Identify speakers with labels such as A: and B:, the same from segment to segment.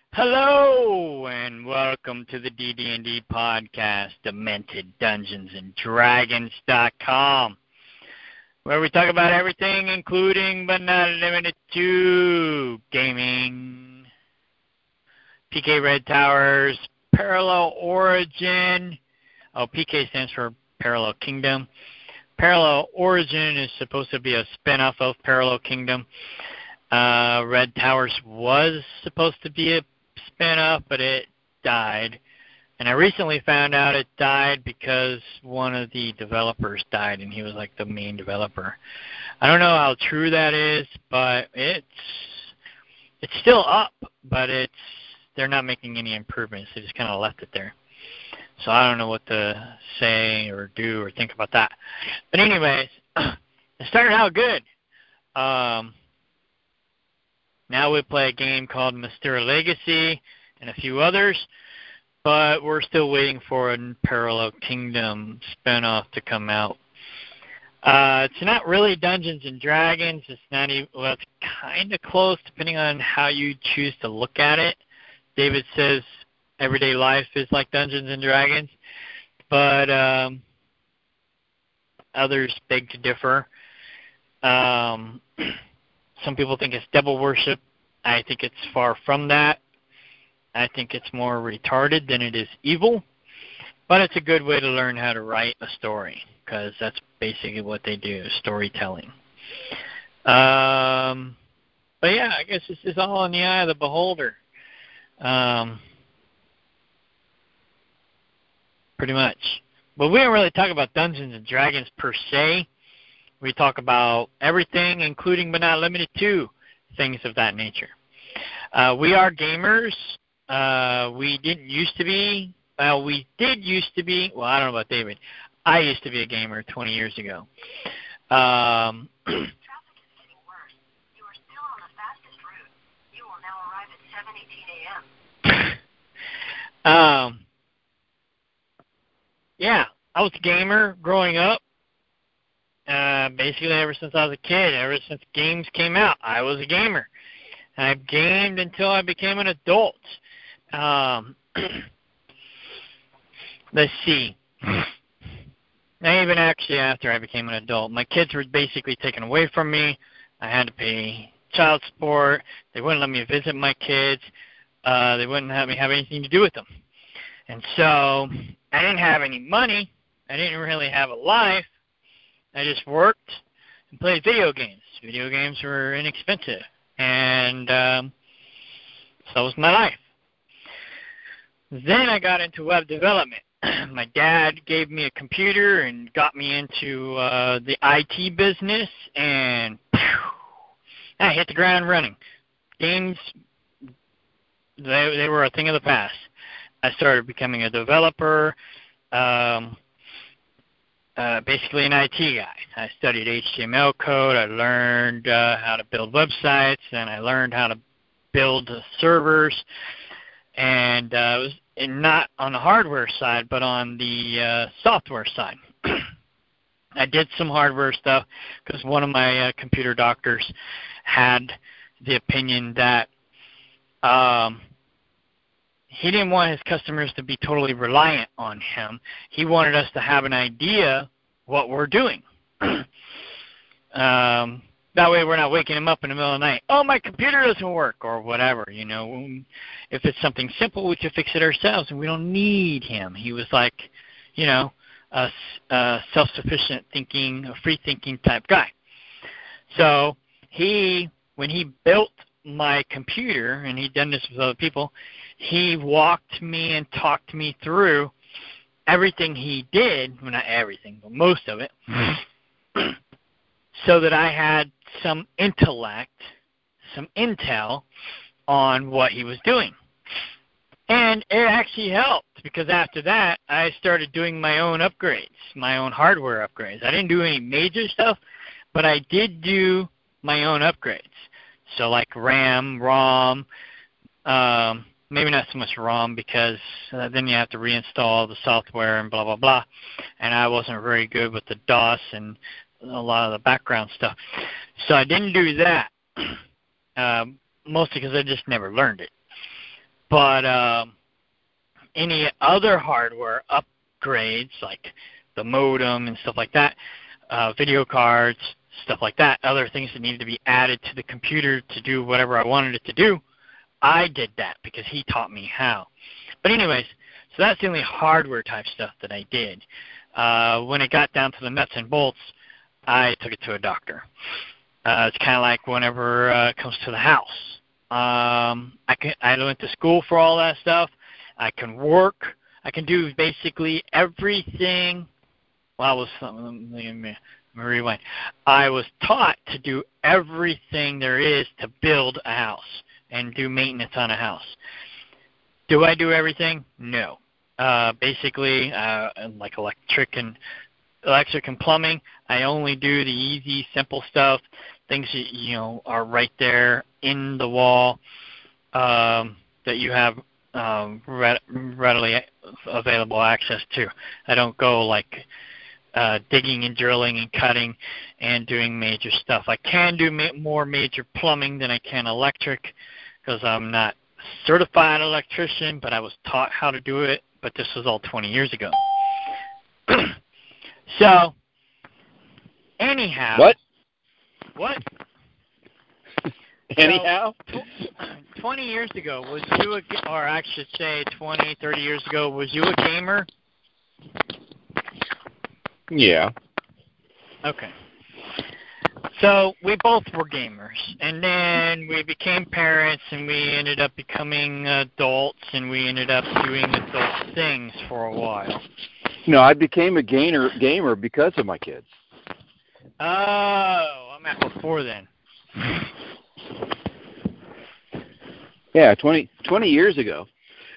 A: Hello and welcome to the DD&D podcast, DementedDungeonsAndDragons.com, where we talk about everything, including but not limited to gaming, PK Red Towers, Parallel Origin. PK stands for Parallel Kingdom. Parallel Origin is supposed to be a spin-off of Parallel Kingdom. Red Towers was supposed to be a spin-off, but it died. And I recently found out it died because one of the developers died, and he was like the main developer. I don't know how true that is, but it's still up, but they're not making any improvements. They just kind of left it there. So I don't know what to say or do or think about that. But anyways, it started out good. Now we play a game called Mystera Legacy and a few others, but we're still waiting for a Parallel Kingdom spinoff to come out. It's not really Dungeons and Dragons. It's not even, well, it's kind of close depending on how you choose to look at it. David says everyday life is like Dungeons and Dragons, but others beg to differ. Some people think it's devil worship. I think it's far from that. I think it's more retarded than it is evil. But it's a good way to learn how to write a story, because that's basically what they do, storytelling. But yeah, I guess this is all in the eye of the beholder. Pretty much. But we don't really talk about Dungeons and Dragons per se. We talk about everything, including but not limited to things of that nature. We are gamers. We didn't used to be. Well, we did used to be. Well, I don't know about David. I used to be a gamer 20 years ago.
B: Traffic is getting worse. You are still on the fastest route. You will now arrive at 7:18 a.m.
A: Yeah, I was a gamer growing up. Basically ever since I was a kid, ever since games came out, I was a gamer. I've gamed until I became an adult. Let's see. Not even actually after I became an adult. My kids were basically taken away from me. I had to pay child support. They wouldn't let me visit my kids. They wouldn't let me have anything to do with them. And so I didn't have any money. I didn't really have a life. I just worked and played video games. Video games were inexpensive. And so was my life. Then I got into web development. My dad gave me a computer and got me into the IT business, and I hit the ground running. Games, they were a thing of the past. I started becoming a developer, basically an IT guy. I studied HTML code. I learned how to build websites, and I learned how to build servers. And it was not on the hardware side, but on the software side. I did some hardware stuff because one of my computer doctors had the opinion that he didn't want his customers to be totally reliant on him. He wanted us to have an idea what we're doing. That way we're not waking him up in the middle of the night. Oh, my computer doesn't work, or whatever, you know. If it's something simple, we can fix it ourselves, and we don't need him. He was like, you know, a self-sufficient thinking, a free-thinking type guy. So when he built my computer, and he'd done this with other people, he walked me and talked me through everything he did, well, not everything, but most of it, so that I had some intellect, some intel on what he was doing. And it actually helped, because after that, I started doing my own upgrades, my own hardware upgrades. I didn't do any major stuff, but I did do my own upgrades. So like RAM, ROM, maybe not so much ROM, because then you have to reinstall the software and blah, blah, blah. And I wasn't very good with the DOS and a lot of the background stuff. So I didn't do that, mostly because I just never learned it. But any other hardware upgrades, like the modem and stuff like that, video cards, stuff like that, other things that needed to be added to the computer to do whatever I wanted it to do, I did that because he taught me how. But anyways, so that's the only hardware type stuff that I did. When it got down to the nuts and bolts, I took it to a doctor. It's kind of like whenever it comes to the house. I went to school for all that stuff. I can work. I can do basically everything. Well, let me rewind. I was taught to do everything there is to build a house and do maintenance on a house. Do I do everything? No. Basically, like electric and plumbing, I only do the easy, simple stuff, things that are right there in the wall that you have readily available access to. I don't go like digging and drilling and cutting and doing major stuff. I can do more major plumbing than I can electric because I'm not certified electrician, but I was taught how to do it. But this was all 20 years ago. So, anyhow. What?
C: Anyhow?
A: So, 20 years ago, was you or I should say 20, 30 years ago, was you a gamer?
C: Yeah.
A: Okay. So we both were gamers, and then we became parents, and we ended up becoming adults, and we ended up doing adult things for a while.
C: No, I became a gamer because of my kids.
A: Oh, I'm at before then.
C: Yeah, 20 years ago.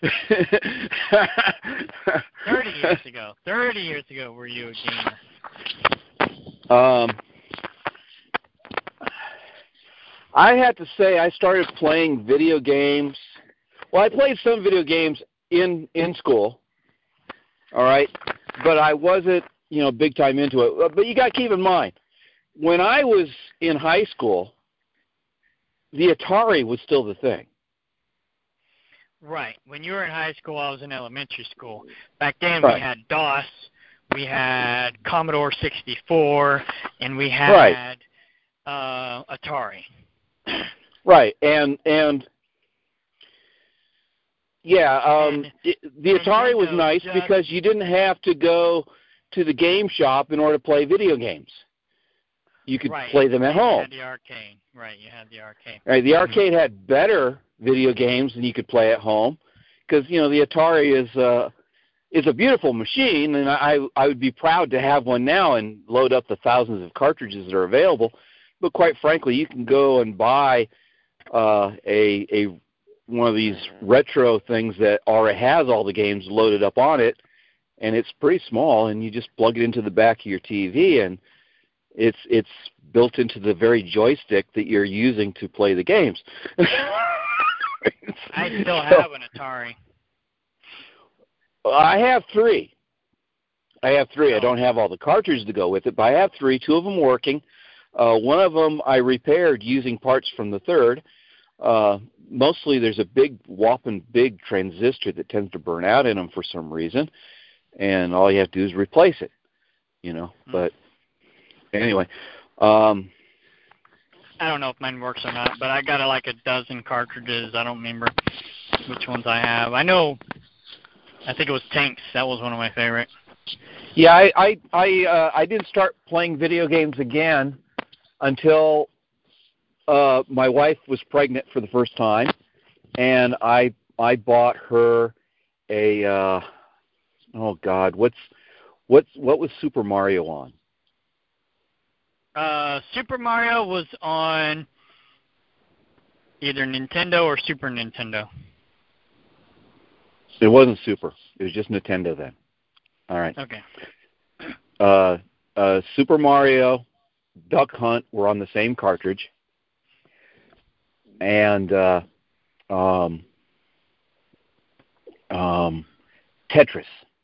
A: 30 years ago. 30 years ago were you a gamer?
C: I had to say I started playing video games. Well, I played some video games in school, all right, but I wasn't, big time into it. But you got to keep in mind, when I was in high school, the Atari was still the thing.
A: Right. When you were in high school, I was in elementary school. Back then,
C: Right.
A: We had DOS, we had Commodore 64, and we had Atari.
C: Right, and yeah, the Atari was nice because you didn't have to go to the game shop in order to play video games. You could play them at home.
A: You had the arcade. Right, you had the arcade.
C: Right, the arcade had better video games than you could play at home because, the Atari is a beautiful machine, and I would be proud to have one now and load up the thousands of cartridges that are available. But quite frankly, you can go and buy a one of these retro things that already has all the games loaded up on it, and it's pretty small, and you just plug it into the back of your TV, and it's built into the very joystick that you're using to play the games.
A: I still have an Atari.
C: I have three. I don't have all the cartridges to go with it, but I have three, two of them working. One of them I repaired using parts from the third. Mostly there's a whopping big transistor that tends to burn out in them for some reason, and all you have to do is replace it, But anyway.
A: I don't know if mine works or not, but I got like a dozen cartridges. I don't remember which ones I have. I think it was Tanks. That was one of my favorite.
C: Yeah, I didn't start playing video games again until my wife was pregnant for the first time, and I bought her a oh God, what was Super Mario on?
A: Super Mario was on either Nintendo or Super Nintendo.
C: It wasn't Super. It was just Nintendo then. All right.
A: Okay.
C: Super Mario, Duck Hunt were on the same cartridge, and Tetris.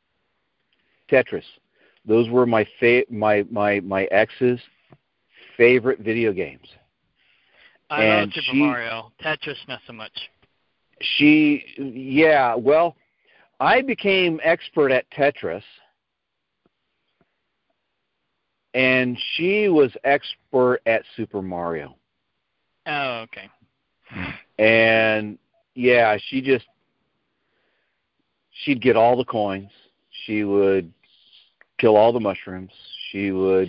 C: Those were my ex's favorite video games.
A: I love Super Mario. Tetris, not so much.
C: Well, I became expert at Tetris, and she was expert at Super Mario.
A: Oh, okay.
C: And yeah, she'd get all the coins. She would kill all the mushrooms. She would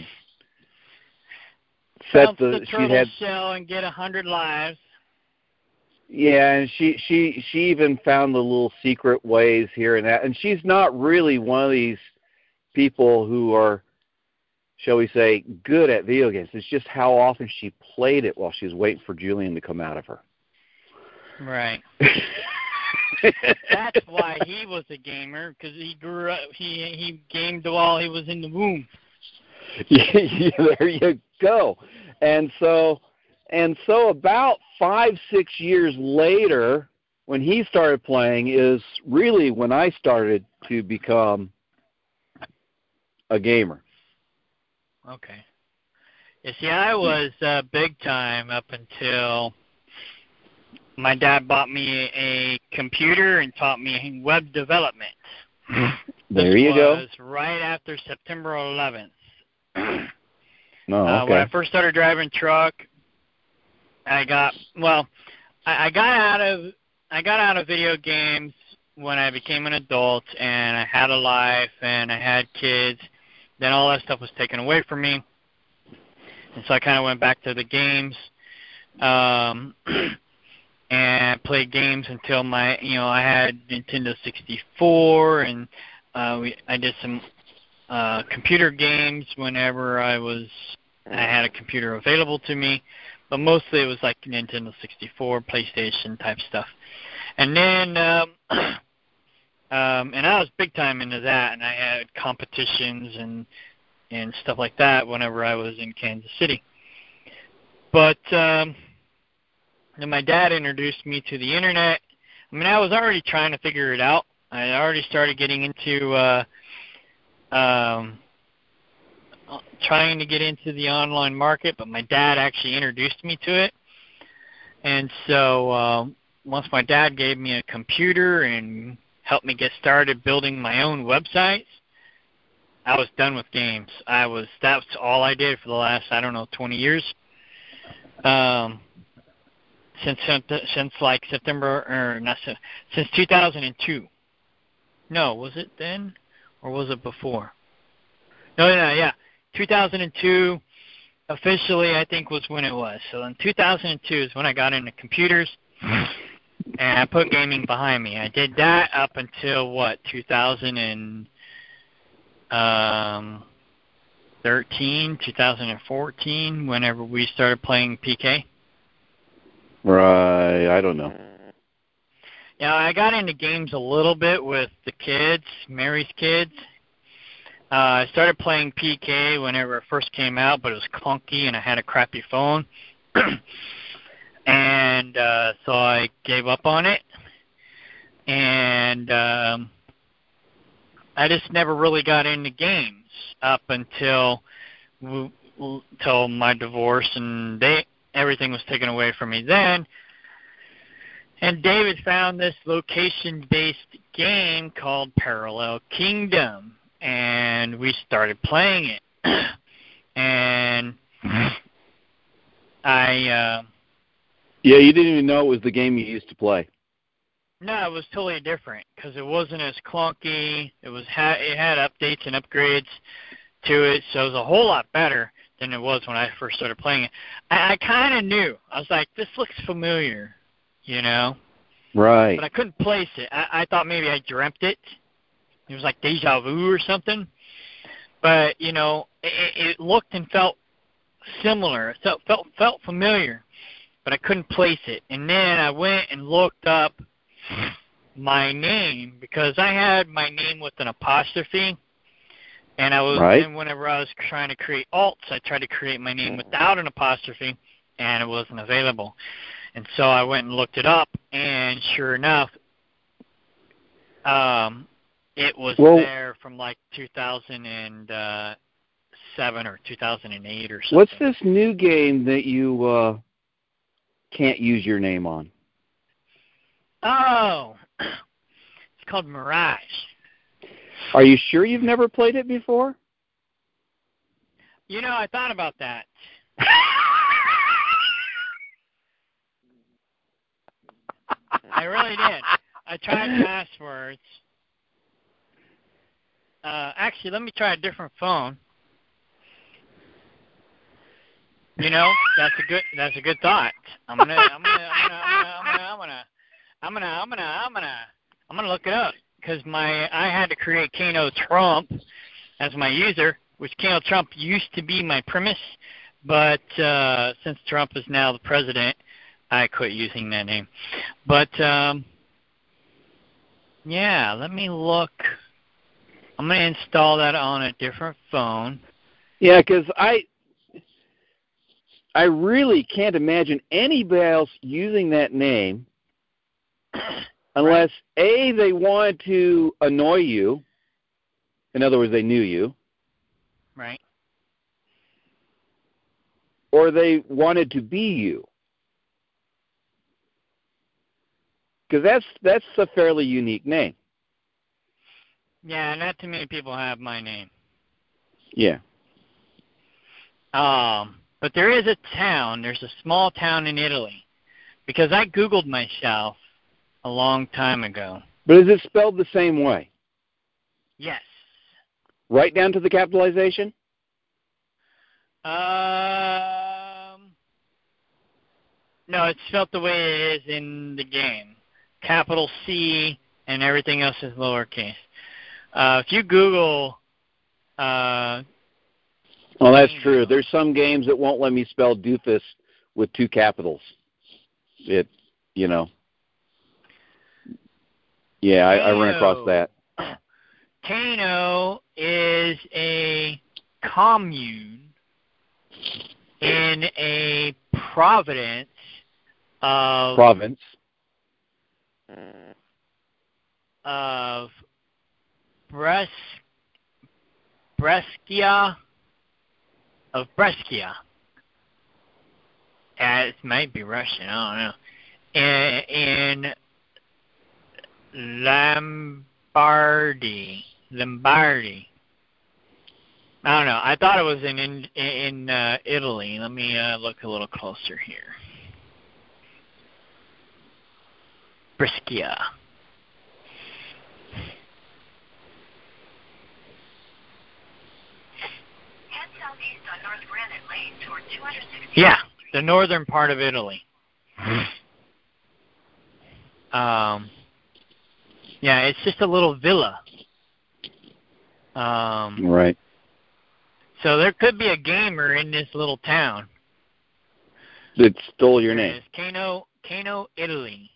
A: Bounce the turtle shell and get 100 lives.
C: Yeah, and she even found the little secret ways here and that. And she's not really one of these people who are, shall we say, good at video games. It's just how often she played it while she was waiting for Julian to come out of her.
A: Right. That's why he was a gamer, because he grew up. He gamed while he was in the womb.
C: Yeah, there you go. And so about 5-6 years later, when he started playing, is really when I started to become a gamer.
A: Okay. You see, I was big time up until my dad bought me a computer and taught me web development.
C: There you go.
A: This was right after September 11th.
C: No, okay.
A: When I first started driving truck, I got out of video games when I became an adult, and I had a life and I had kids. Then all that stuff was taken away from me, and so I kind of went back to the games, and played games until I had Nintendo 64, and I did some computer games whenever I had a computer available to me, but mostly it was like Nintendo 64, PlayStation type stuff. And then and I was big time into that, and I had competitions and stuff like that whenever I was in Kansas City. But then my dad introduced me to the internet. I mean, I was already trying to figure it out. I already started getting into trying to get into the online market, but my dad actually introduced me to it. And so once my dad gave me a computer and helped me get started building my own websites, I was done with games. That's all I did for the last, 20 years. Since like since 2002. No, was it then or was it before? No, yeah. 2002 officially, I think, was when it was. So in 2002 is when I got into computers, and I put gaming behind me. I did that up until, 2013, 2014, whenever we started playing PK.
C: Right, I don't know.
A: Yeah, I got into games a little bit with the kids, Mary's kids. I started playing PK whenever it first came out, but it was clunky and I had a crappy phone. And so I gave up on it. And I just never really got into games up until my divorce, and everything was taken away from me then. And David found this location-based game called Parallel Kingdom, and we started playing it. And
C: yeah, you didn't even know it was the game you used to play.
A: No, it was totally different because it wasn't as clunky. It had updates and upgrades to it, so it was a whole lot better than it was when I first started playing it. I kind of knew. I was like, this looks familiar,
C: Right.
A: But I couldn't place it. I thought maybe I dreamt it. It was like deja vu or something. But, it looked and felt similar. It felt familiar, but I couldn't place it. And then I went and looked up my name because I had my name with an apostrophe. And and whenever I was trying to create alts, I tried to create my name without an apostrophe, and it wasn't available. And so I went and looked it up, and sure enough, it was there from like 2007 or 2008 or something.
C: What's this new game that you can't use your name on?
A: Oh, it's called Mirage.
C: Are you sure you've never played it before?
A: You know, I thought about that. I really did. I tried passwords. Actually, let me try a different phone. You know, that's a good thought. I'm gonna look it up because I had to create Kano Trump as my user, which Kano Trump used to be my premise, but since Trump is now the president, I quit using that name. But yeah, let me look. I'm gonna install that on a different phone.
C: Yeah, because I really can't imagine anybody else using that name unless, A, they wanted to annoy you. In other words, they knew you.
A: Right.
C: Or they wanted to be you. Because that's a fairly unique name.
A: Yeah, not too many people have my name.
C: Yeah.
A: But there is a town, there's a small town in Italy, because I Googled myself a long time ago.
C: But is it spelled the same way?
A: Yes.
C: Right down to the capitalization?
A: No, it's spelled the way it is in the game. Capital C and everything else is lowercase. If you Google...
C: well, that's true. There's some games that won't let me spell doofus with two capitals. Yeah, I run across that.
A: Kano is a commune in a province of Brescia. It might be Russian, I don't know. In Lombardy. I don't know. I thought it was in Italy. Let me look a little closer here. Brescia.
B: Head southeast on North Granite Lane toward 260.
A: Yeah, the northern part of Italy. Yeah, it's just a little villa.
C: Right.
A: So there could be a gamer in this little town
C: that stole your name.
A: It's Kano, Italy.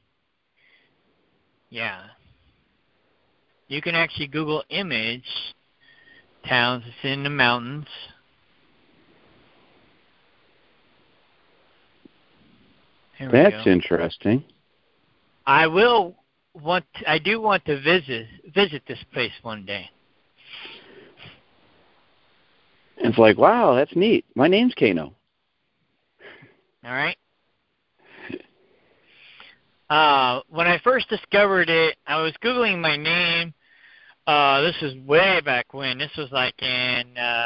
A: Yeah. You can actually Google image towns. It's in the mountains.
C: That's interesting.
A: I do want to visit this place one day.
C: It's like, wow, that's neat. My name's Kano.
A: All right. When I first discovered it, I was Googling my name. This is way back when. This was like in,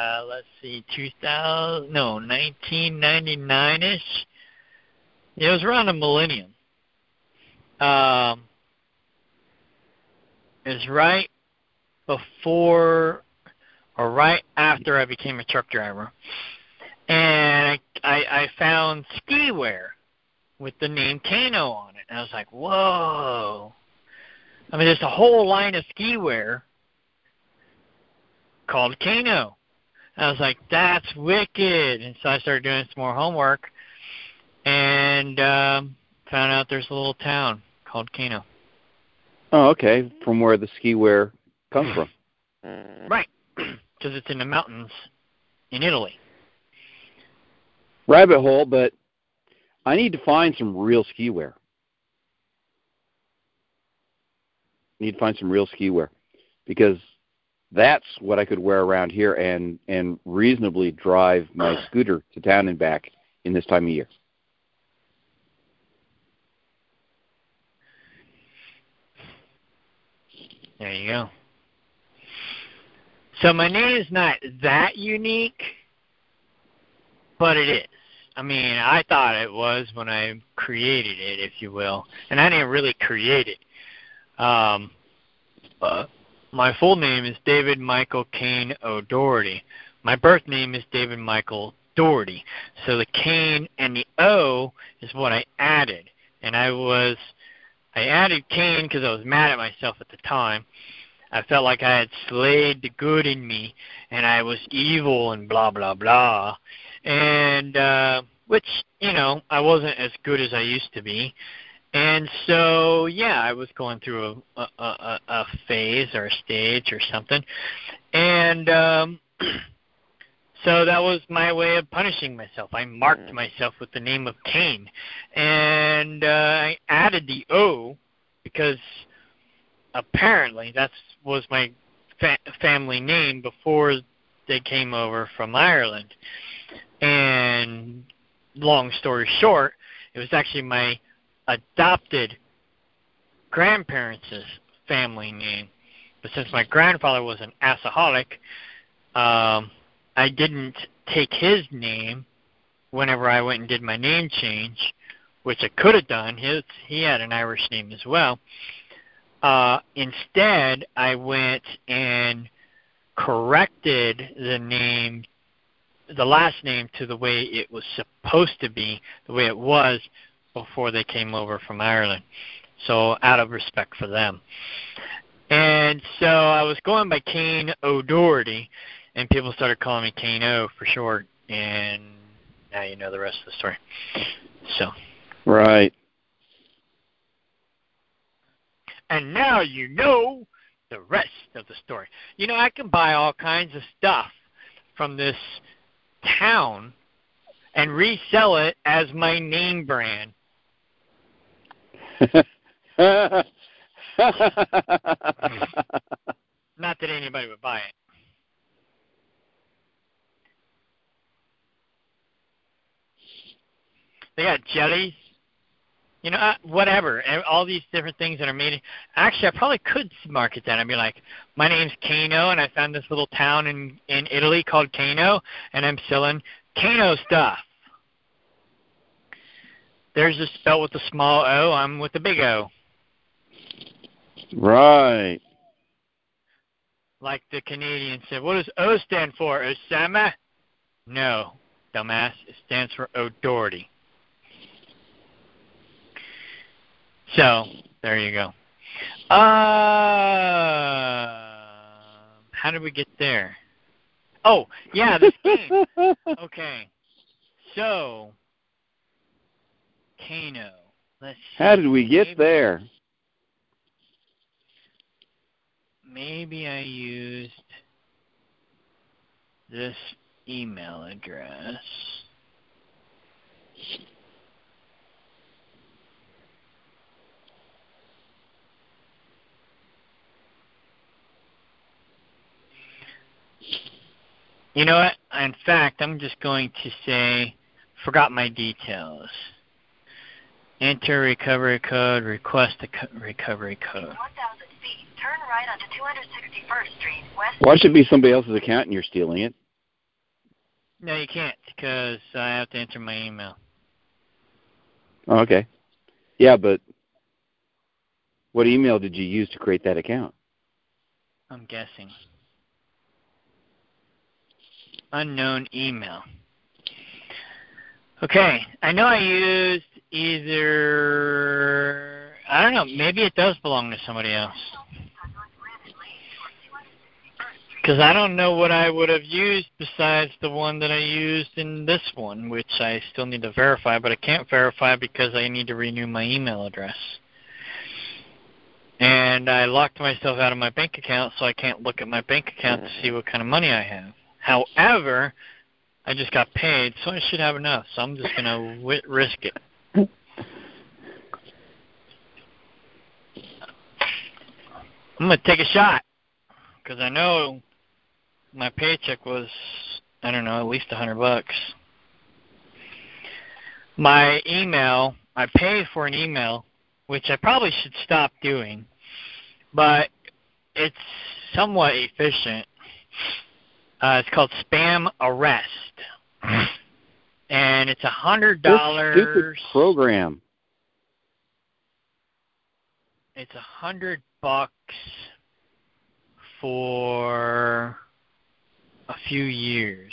A: 1999-ish. It was around the millennium. It was right before or right after I became a truck driver. And I found ski wear with the name Kano on it. And I was like, whoa. I mean, there's a whole line of ski wear called Kano. And I was like, that's wicked. And so I started doing some more homework and found out there's a little town called Kano.
C: Oh, okay. From where the ski wear comes from.
A: Right. Because it's in the mountains in Italy.
C: Rabbit hole, but I need to find some real ski wear. Because that's what I could wear around here and reasonably drive my scooter to town and back in this time of year.
A: There you go. So my name is not that unique, but it is. I mean, I thought it was when I created it, if you will. And I didn't really create it. My full name is David Michael Kane O'Doherty. My birth name is David Michael Doherty. So the Kane and the O is what I added. And I added Kane because I was mad at myself at the time. I felt like I had slayed the good in me, and I was evil and blah, blah, blah. And, which, you know, I wasn't as good as I used to be. And so, yeah, I was going through a phase or a stage or something. And so that was my way of punishing myself. I marked myself with the name of Cain. And I added the O because apparently that was my family name before they came over from Ireland. And long story short, it was actually my adopted grandparents' family name. But since my grandfather was an alcoholic, I didn't take his name whenever I went and did my name change, which I could have done. He had an Irish name as well. Instead, I went and corrected the last name to the way it was supposed to be, the way it was before they came over from Ireland. So out of respect for them. And so I was going by Kane O'Doherty, and people started calling me Kane O for short, and now you know the rest of the story. So.
C: Right.
A: And now you know the rest of the story. You know, I can buy all kinds of stuff from this town and resell it as my name brand. Not that anybody would buy it. They got jellies. You know, whatever, all these different things that are made. Actually, I probably could market that. I'd be like, my name's Kano, and I found this little town in Italy called Kano, and I'm selling Kano stuff. There's a spell with the small O. I'm with the big O.
C: Right.
A: Like the Canadian said, what does O stand for, Osama? No, dumbass. It stands for O'Doherty. So, there you go. How did we get there? Oh, yeah, this game. Okay. So, Kano. Let's see.
C: How did we get there?
A: Maybe I used this email address. You know what? In fact, I'm just going to say, forgot my details. Enter recovery code, request a recovery code.
B: 1,000 feet, turn right onto 261st Street, west.
C: Why should it be somebody else's account and you're stealing it?
A: No, you can't, because I have to enter my email.
C: Oh, okay. Yeah, but what email did you use to create that account?
A: I'm guessing. Unknown email. Okay, I know I used either, I don't know, maybe it does belong to somebody else. Because I don't know what I would have used besides the one that I used in this one, which I still need to verify, but I can't verify because I need to renew my email address. And I locked myself out of my bank account, so I can't look at my bank account to see what kind of money I have. However, I just got paid, so I should have enough. So I'm just going to risk it. I'm going to take a shot because I know my paycheck was, I don't know, at least $100. My email, I paid for an email, which I probably should stop doing, but it's somewhat efficient. It's called Spam Arrest, and it's $100.
C: This stupid program.
A: It's $100 for a few years.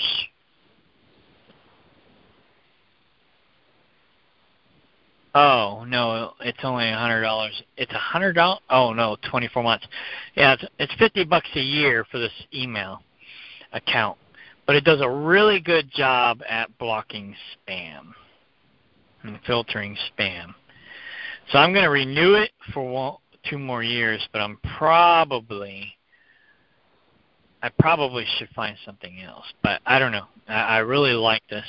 A: Oh no, it's only $100. It's $100. Oh no, 24 months. Yeah, it's $50 a year for this email account, but it does a really good job at blocking spam and filtering spam. So I'm going to renew it for 2 more years, but I probably should find something else. But I don't know. I really like this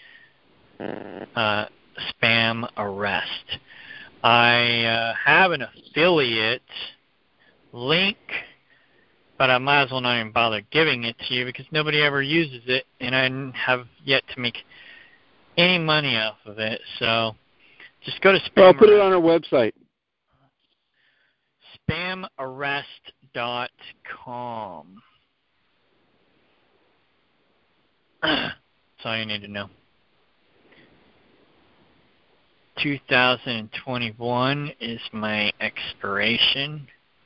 A: Spam Arrest. I have an affiliate link, but I might as well not even bother giving it to you because nobody ever uses it, and I have yet to make any money off of it. So just go to Spam.
C: Well, I'll put it on our website.
A: SpamArrest.com. That's all you need to know. 2021 is my expiration.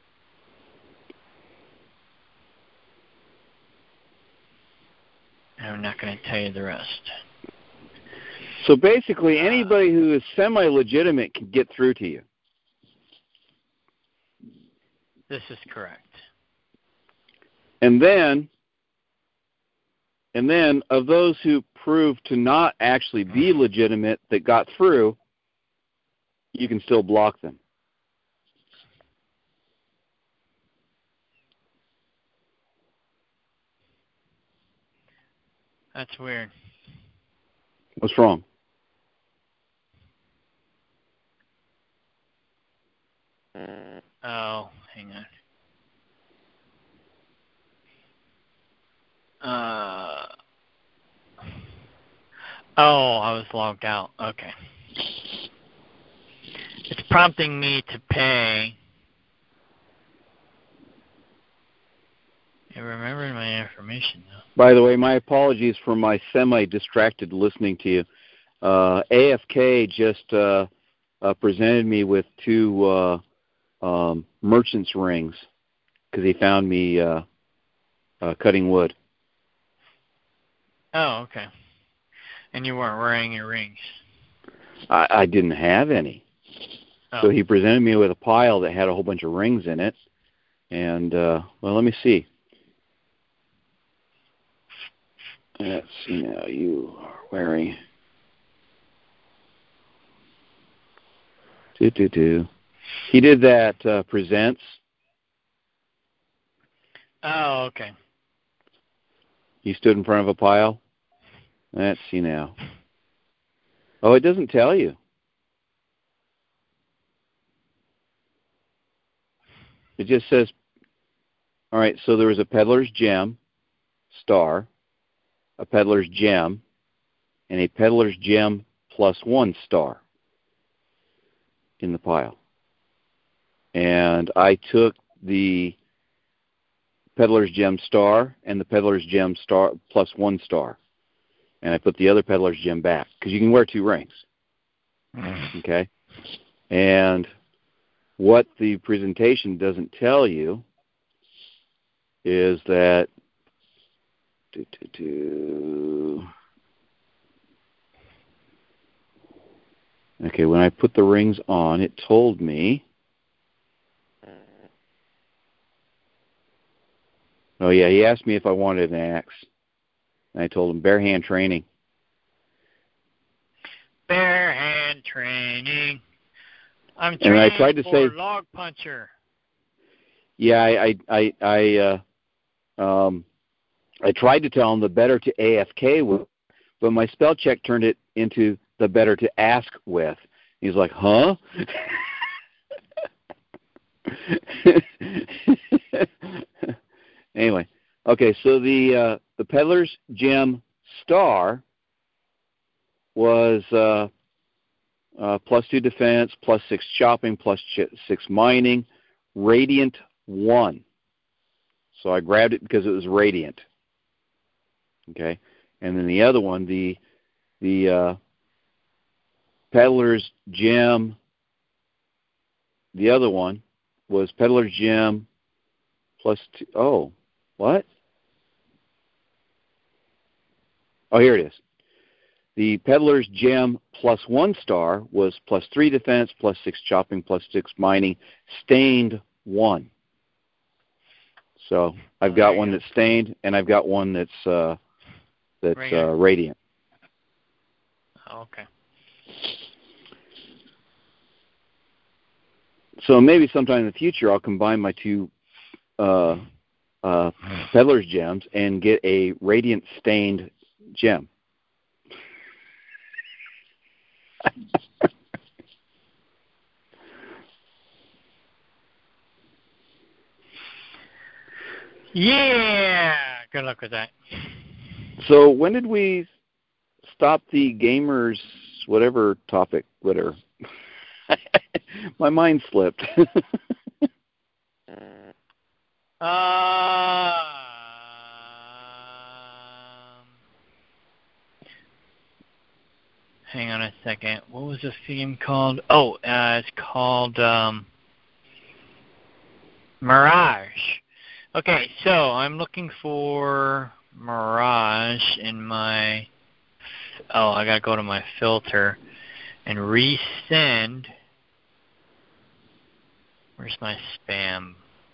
A: I'm not going to tell you the rest.
C: So basically, anybody who is semi-legitimate can get through to you.
A: This is correct.
C: And then of those who prove to not actually be legitimate that got through, you can still block them.
A: That's weird.
C: What's wrong?
A: Oh, hang on. I was logged out. Okay. It's prompting me to pay. It remembered my information, though.
C: By the way, my apologies for my semi-distracted listening to you. AFK just presented me with 2 merchant's rings because he found me cutting wood.
A: Oh, okay. And you weren't wearing your rings.
C: I didn't have any.
A: Oh.
C: So he presented me with a pile that had a whole bunch of rings in it. And, well, let me see. Let's see now. You are wearing... He did that presents.
A: Oh, okay.
C: He stood in front of a pile. Let's see now. Oh, it doesn't tell you. It just says, all right, so there was a peddler's gem, star, a peddler's gem, and a peddler's gem +1 star in the pile. And I took the peddler's gem star and the peddler's gem star +1 star, and I put the other peddler's gem back because you can wear 2 rings. Okay? And what the presentation doesn't tell you is that okay, when I put the rings on, it told me, oh yeah, he asked me if I wanted an axe. And I told him bare hand training.
A: Bare hand training. I'm
C: and I
A: training
C: tried to
A: for
C: say,
A: log puncher.
C: Yeah, I tried to tell him the better to AFK with, but my spell check turned it into the better to ask with. He's like, huh? Anyway, okay, so the peddler's gem star was +2 defense, +6 chopping, +6 mining, radiant 1. So I grabbed it because it was radiant. Okay, and then the other one, the Peddler's Gem. The other one was Peddler's Gem plus 2. Oh, what? Oh, here it is. The Peddler's Gem plus 1 star was plus 3 defense, plus 6 chopping, plus 6 mining, stained 1. So I've got one that's stained, and I've got one that's radiant.
A: Okay.
C: So maybe sometime in the future I'll combine my two Peddler's Gems and get a radiant stained gem.
A: Yeah, good luck with that.
C: So when did we stop the gamers whatever topic? Whatever. My mind slipped.
A: Hang on a second. What was the theme called? Oh, it's called Mirage. Okay, so I'm looking for Mirage in my... Oh, I gotta go to my filter and resend. Where's my spam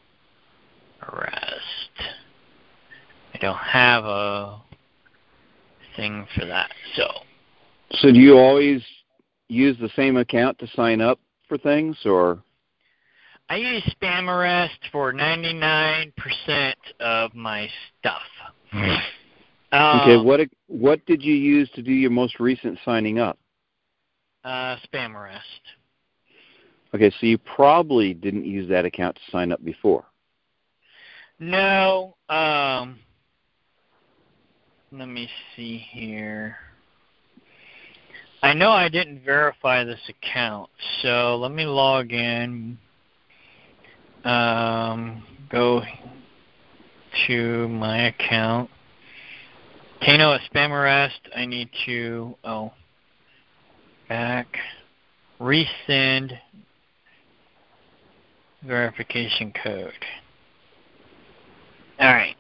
A: arrest? I don't have a thing for that, so...
C: So do you always use the same account to sign up for things, or?
A: I use Spam Arrest for 99% of my stuff.
C: Okay, what did you use to do your most recent signing up?
A: Spam Arrest.
C: Okay, so you probably didn't use that account to sign up before.
A: No. Let me see here. I know I didn't verify this account, so let me log in. Go to my account. Kano at Spam Arrest. I need to, back, resend verification code. All right.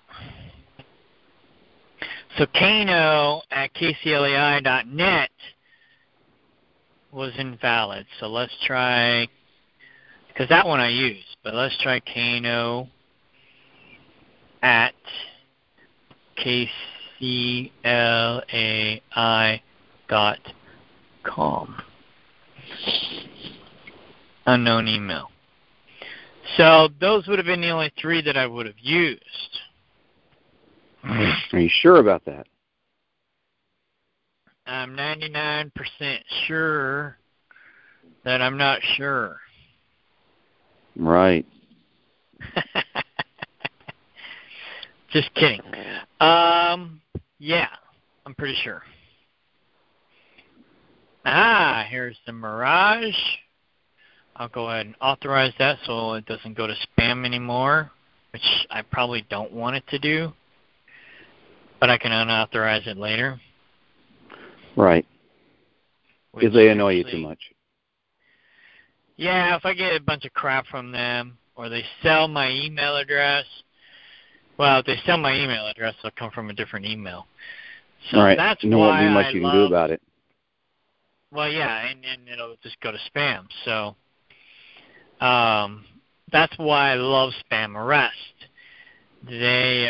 A: So Kano at kclai.net was invalid. So let's try, because that one I used, but let's try Kano at kclai.com. Unknown email. So those would have been the only 3 that I would have used.
C: Are you sure about that?
A: I'm 99% sure that I'm not sure.
C: Right.
A: Just kidding. Yeah, I'm pretty sure. Here's the Mirage. I'll go ahead and authorize that so it doesn't go to spam anymore, which I probably don't want it to do, but I can unauthorize it later.
C: Right. Because they annoy you too much.
A: Yeah, if I get a bunch of crap from them, or they sell my email address, well, if they sell my email address, it'll come from a different email. So
C: right.
A: that's
C: there won't be much you can do about it.
A: Well, yeah, and it'll just go to spam. So that's why I love Spam Arrest. They,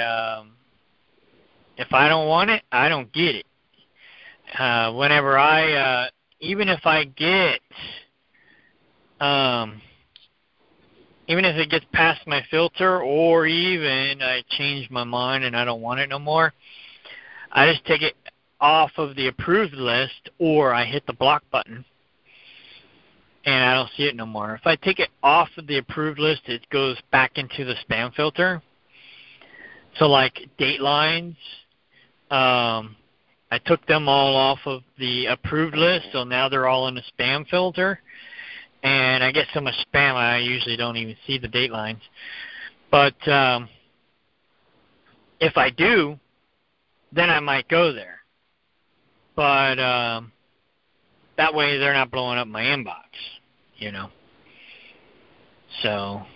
A: if I don't want it, I don't get it. Whenever I, even if I get, even if it gets past my filter, or even I change my mind and I don't want it no more, I just take it off of the approved list, or I hit the block button and I don't see it no more. If I take it off of the approved list, it goes back into the spam filter. So like Datelines, I took them all off of the approved list, so now they're all in the spam filter. And I get so much spam, I usually don't even see the Datelines. But if I do, then I might go there. But that way they're not blowing up my inbox, you know. So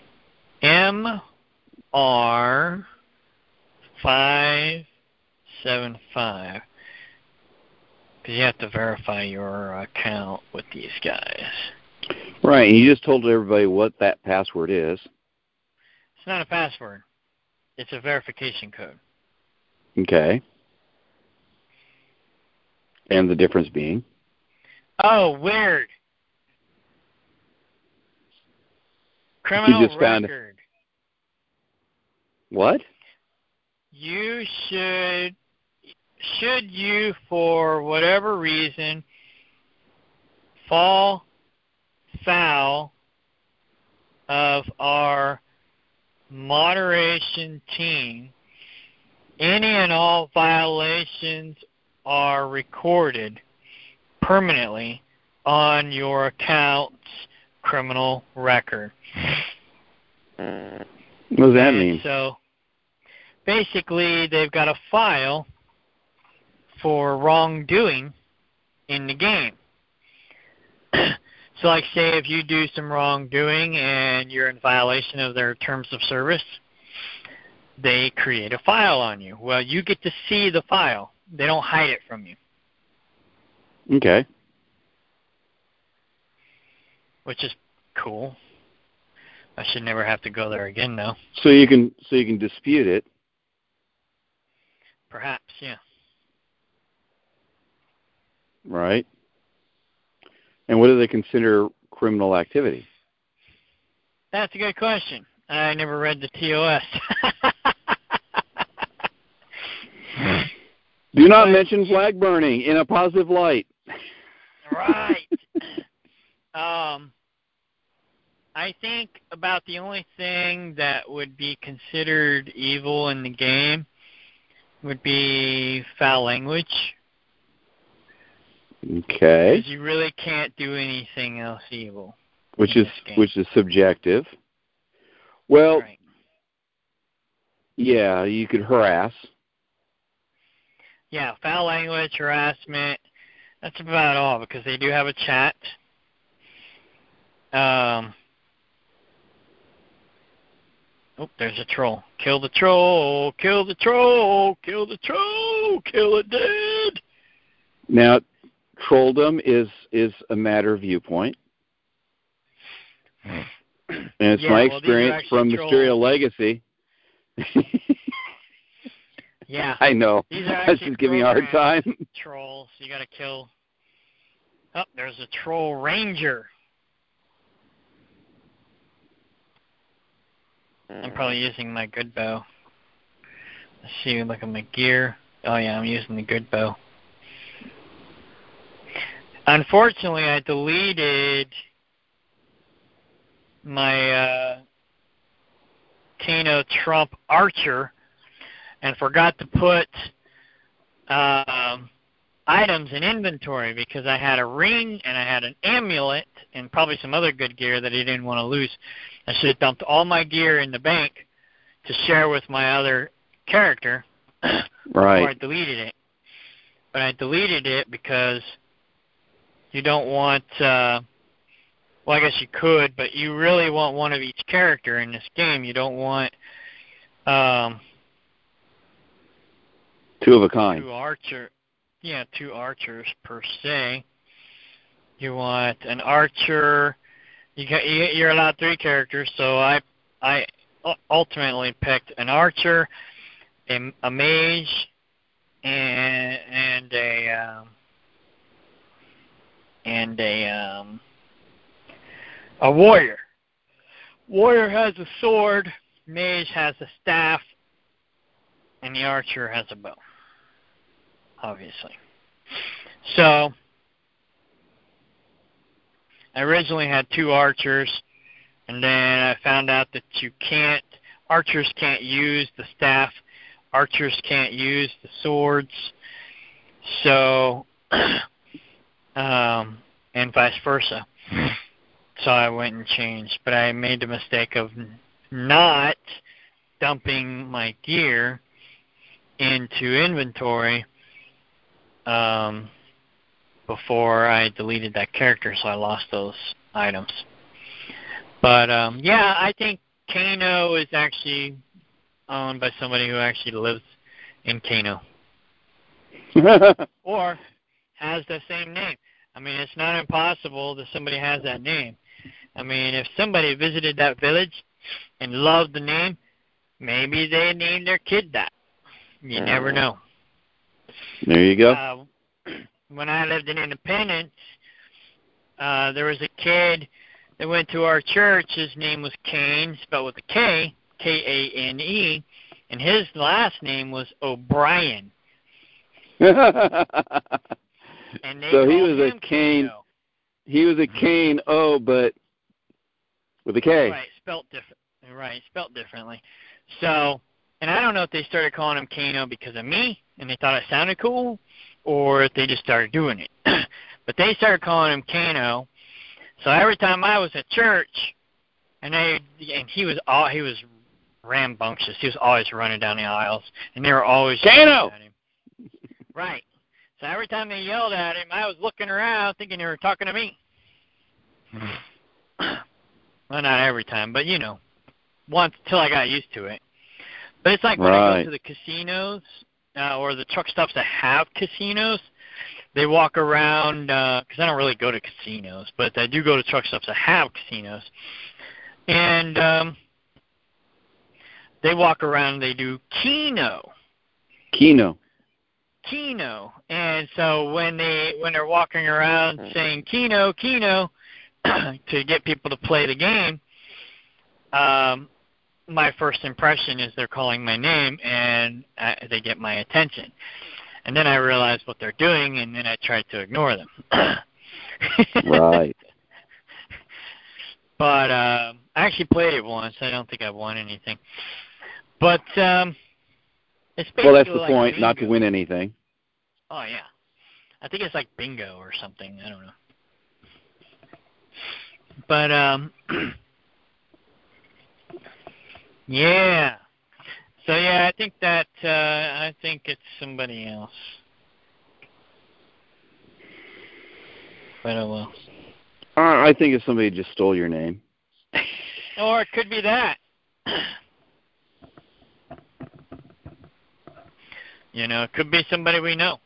A: MR575, because you have to verify your account with these guys.
C: Right, and you just told everybody what that password is.
A: It's not a password. It's a verification code.
C: Okay. And the difference being?
A: Oh, weird. Criminal
C: You just
A: record.
C: What?
A: You should you, for whatever reason, fall foul of our moderation team, any and all violations are recorded permanently on your account's criminal record.
C: What does that mean?
A: So basically they've got a file for wrongdoing in the game. So like say if you do some wrongdoing and you're in violation of their terms of service, they create a file on you. Well, you get to see the file. They don't hide it from you.
C: Okay.
A: Which is cool. I should never have to go there again, though.
C: So you can dispute it.
A: Perhaps, yeah.
C: Right. And what do they consider criminal activity?
A: That's a good question. I never read the TOS.
C: Do not mention flag burning in a positive light.
A: Right. I think about the only thing that would be considered evil in the game would be foul language.
C: Okay.
A: Because you really can't do anything else evil.
C: Which is subjective. Well,
A: right.
C: Yeah, you could harass.
A: Yeah, foul language, harassment. That's about all because they do have a chat. Oh, there's a troll. Kill the troll, kill the troll, kill the troll, kill it dead.
C: Now, trolldom is a matter of viewpoint. And it's my experience from Mysterio Legacy.
A: Yeah.
C: I know.
A: These are
C: That's just giving me a hard time.
A: Trolls. You got to kill. Oh, there's a troll ranger. I'm probably using my good bow. Let's see, look at my gear. Oh yeah, I'm using the good bow. Unfortunately, I deleted my Tino Trump Archer and forgot to put items in inventory because I had a ring and I had an amulet and probably some other good gear that I didn't want to lose. I should have dumped all my gear in the bank to share with my other character before I deleted it. But I deleted it because you don't want, well, I guess you could, but you really want one of each character in this game. You don't want
C: two of a kind.
A: Two archers per se. You want an archer. You're allowed 3 characters, so I ultimately picked an archer, a mage, and a warrior. Warrior has a sword, mage has a staff, and the archer has a bow. Obviously. So I originally had 2 archers, and then I found out that archers can't use the staff, archers can't use the swords, so, and vice versa. So I went and changed, but I made the mistake of not dumping my gear into inventory before I deleted that character, so I lost those items. But yeah, I think Kano is actually owned by somebody who actually lives in Kano. Or has the same name. I mean, it's not impossible that somebody has that name. I mean, if somebody visited that village and loved the name, maybe they named their kid that. You never know.
C: There you go.
A: When I lived in Independence, there was a kid that went to our church. His name was Kane, spelled with a K, Kane, and his last name was O'Brien. And they
C: So he
A: called
C: was a
A: him
C: Kane.
A: Kano.
C: He was a Kane O, but with a K.
A: Right, spelt different. Right, spelt differently. So, and I don't know if they started calling him Kano because of me, and they thought it sounded cool, or if they just started doing it. But they started calling him Kano. So every time I was at church, and he was rambunctious. He was always running down the aisles, and they were always
C: Kano
A: at him. Right. So every time they yelled at him, I was looking around thinking they were talking to me. Well, not every time, but once till I got used to it. But it's like when I go to the casinos or the truck stops that have casinos, they walk around, because I don't really go to casinos, but I do go to truck stops that have casinos. And they walk around and they do Keno. And so when they're walking around saying Keno, to get people to play the game, my first impression is they're calling my name, and they get my attention. And then I realize what they're doing, and then I try to ignore them.
C: Right.
A: But I actually played it once. I don't think I won anything. But it's basically
C: that's the
A: like
C: point,
A: bingo.
C: not to win anything.
A: Oh, yeah. I think it's like bingo or something. I don't know. But, yeah. So, yeah, I think it's somebody else. But, oh, well.
C: I think if somebody just stole your name.
A: Or it could be that. It could be somebody we know.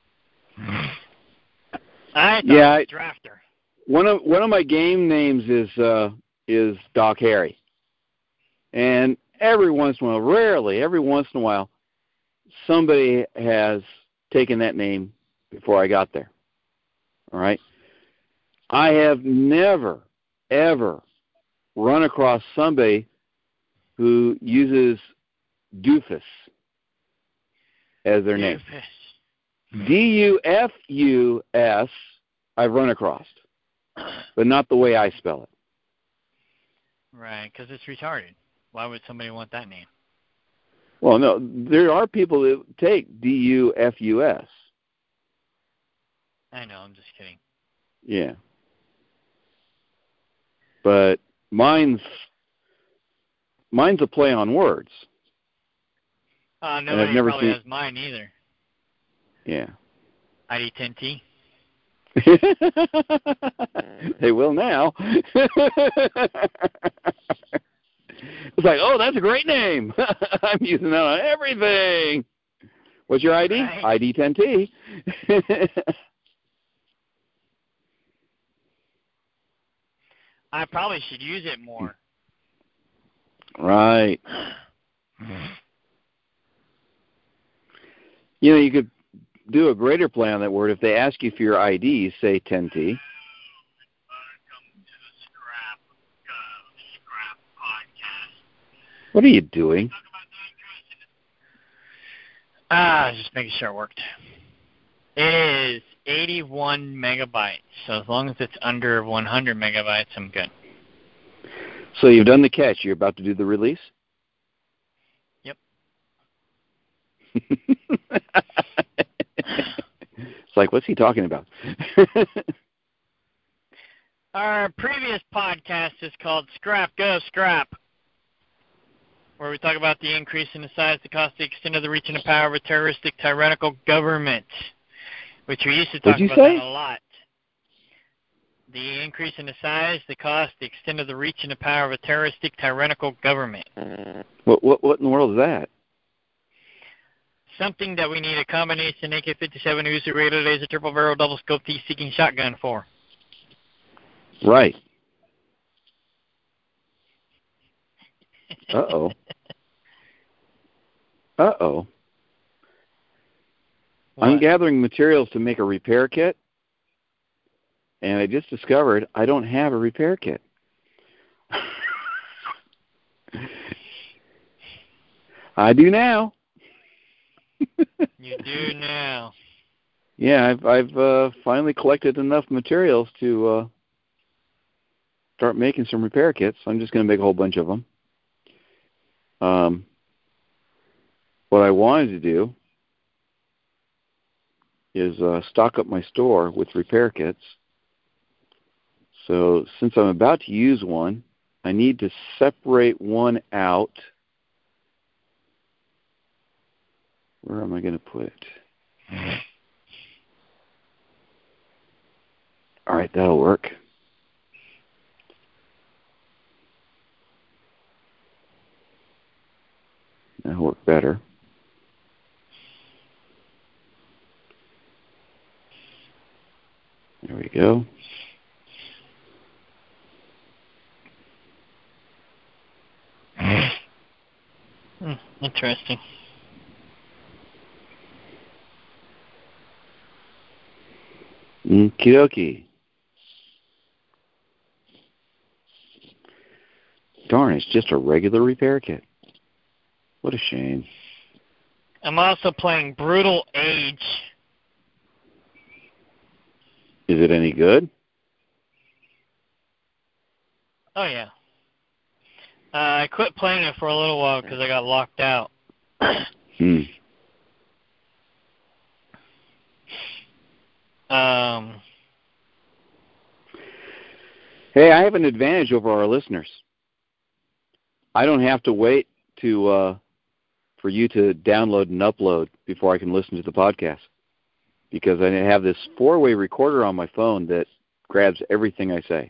A: I thought it was Drafter.
C: One of my game names is Doc Harry. And every once in a while, somebody has taken that name before I got there. All right? I have never, ever run across somebody who uses Doofus as their name. Dufus, I've run across, but not the way I spell it.
A: Right, because it's retarded. Why would somebody want that name?
C: Well, no, there are people that take Dufus.
A: I know, I'm just kidding.
C: Yeah. But mine's a play on words.
A: Nobody probably has mine either.
C: Yeah.
A: ID10T.
C: They will now. It's like, oh, that's a great name. I'm using that on everything. What's your ID? Right. ID10T.
A: I probably should use it more.
C: Right. You could do a greater play on that word. If they ask you for your ID, say 10T. What are you doing?
A: Just making sure it worked. It is 81 megabytes. So as long as it's under 100 megabytes, I'm good.
C: So you've done the catch. You're about to do the release?
A: Yep.
C: It's like, what's he talking about?
A: Our previous podcast is called Scrap, Go, Scrap, where we talk about the increase in the size, the cost, the extent of the reach and the power of a terroristic, tyrannical government, which we used to talk about that a lot. The increase in the size, the cost, the extent of the reach and the power of a terroristic, tyrannical government.
C: What in the world is that?
A: Something that we need a combination AK-57 Uzi radio laser triple barrel double scope T-seeking shotgun for.
C: Right. Uh-oh. Uh-oh.
A: What?
C: I'm gathering materials to make a repair kit, and I just discovered I don't have a repair kit. I do now.
A: You do now.
C: Yeah, I've finally collected enough materials to start making some repair kits. I'm just going to make a whole bunch of them. What I wanted to do is stock up my store with repair kits. So since I'm about to use one, I need to separate one out. Where am I going to put it? All right, that'll work. That'll work better. There we go.
A: Interesting.
C: Okie dokie. Darn, it's just a regular repair kit. What a shame.
A: I'm also playing Brutal Age.
C: Is it any good?
A: Oh, yeah. I quit playing it for a little while because I got locked out.
C: Hey, I have an advantage over our listeners. I don't have to wait for you to download and upload before I can listen to the podcast, because I have this 4-way recorder on my phone that grabs everything I say.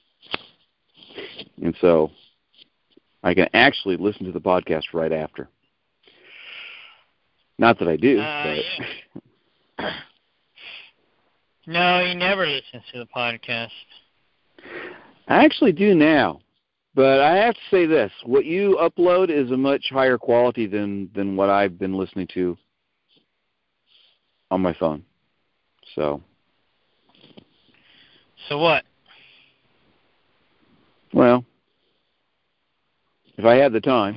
C: And so I can actually listen to the podcast right after. Not that I do, but...
A: Yeah. No, he never listens to the podcast.
C: I actually do now. But I have to say this. What you upload is a much higher quality than what I've been listening to on my phone. So
A: what?
C: Well, if I had the time,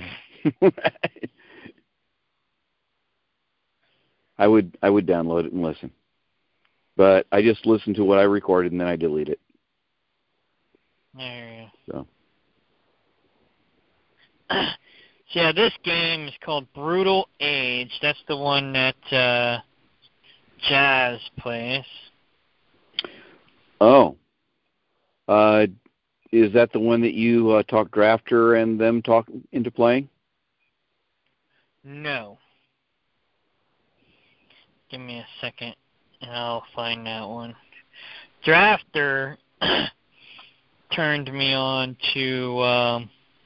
C: I would download it and listen. But I just listen to what I recorded and then I delete it.
A: There you
C: go.
A: So. Yeah, this game is called Brutal Age. That's the one that Jazz plays.
C: Oh. Is that the one that you talk Drafter and them talk into playing?
A: No. Give me a second, and I'll find that one. Drafter turned me on to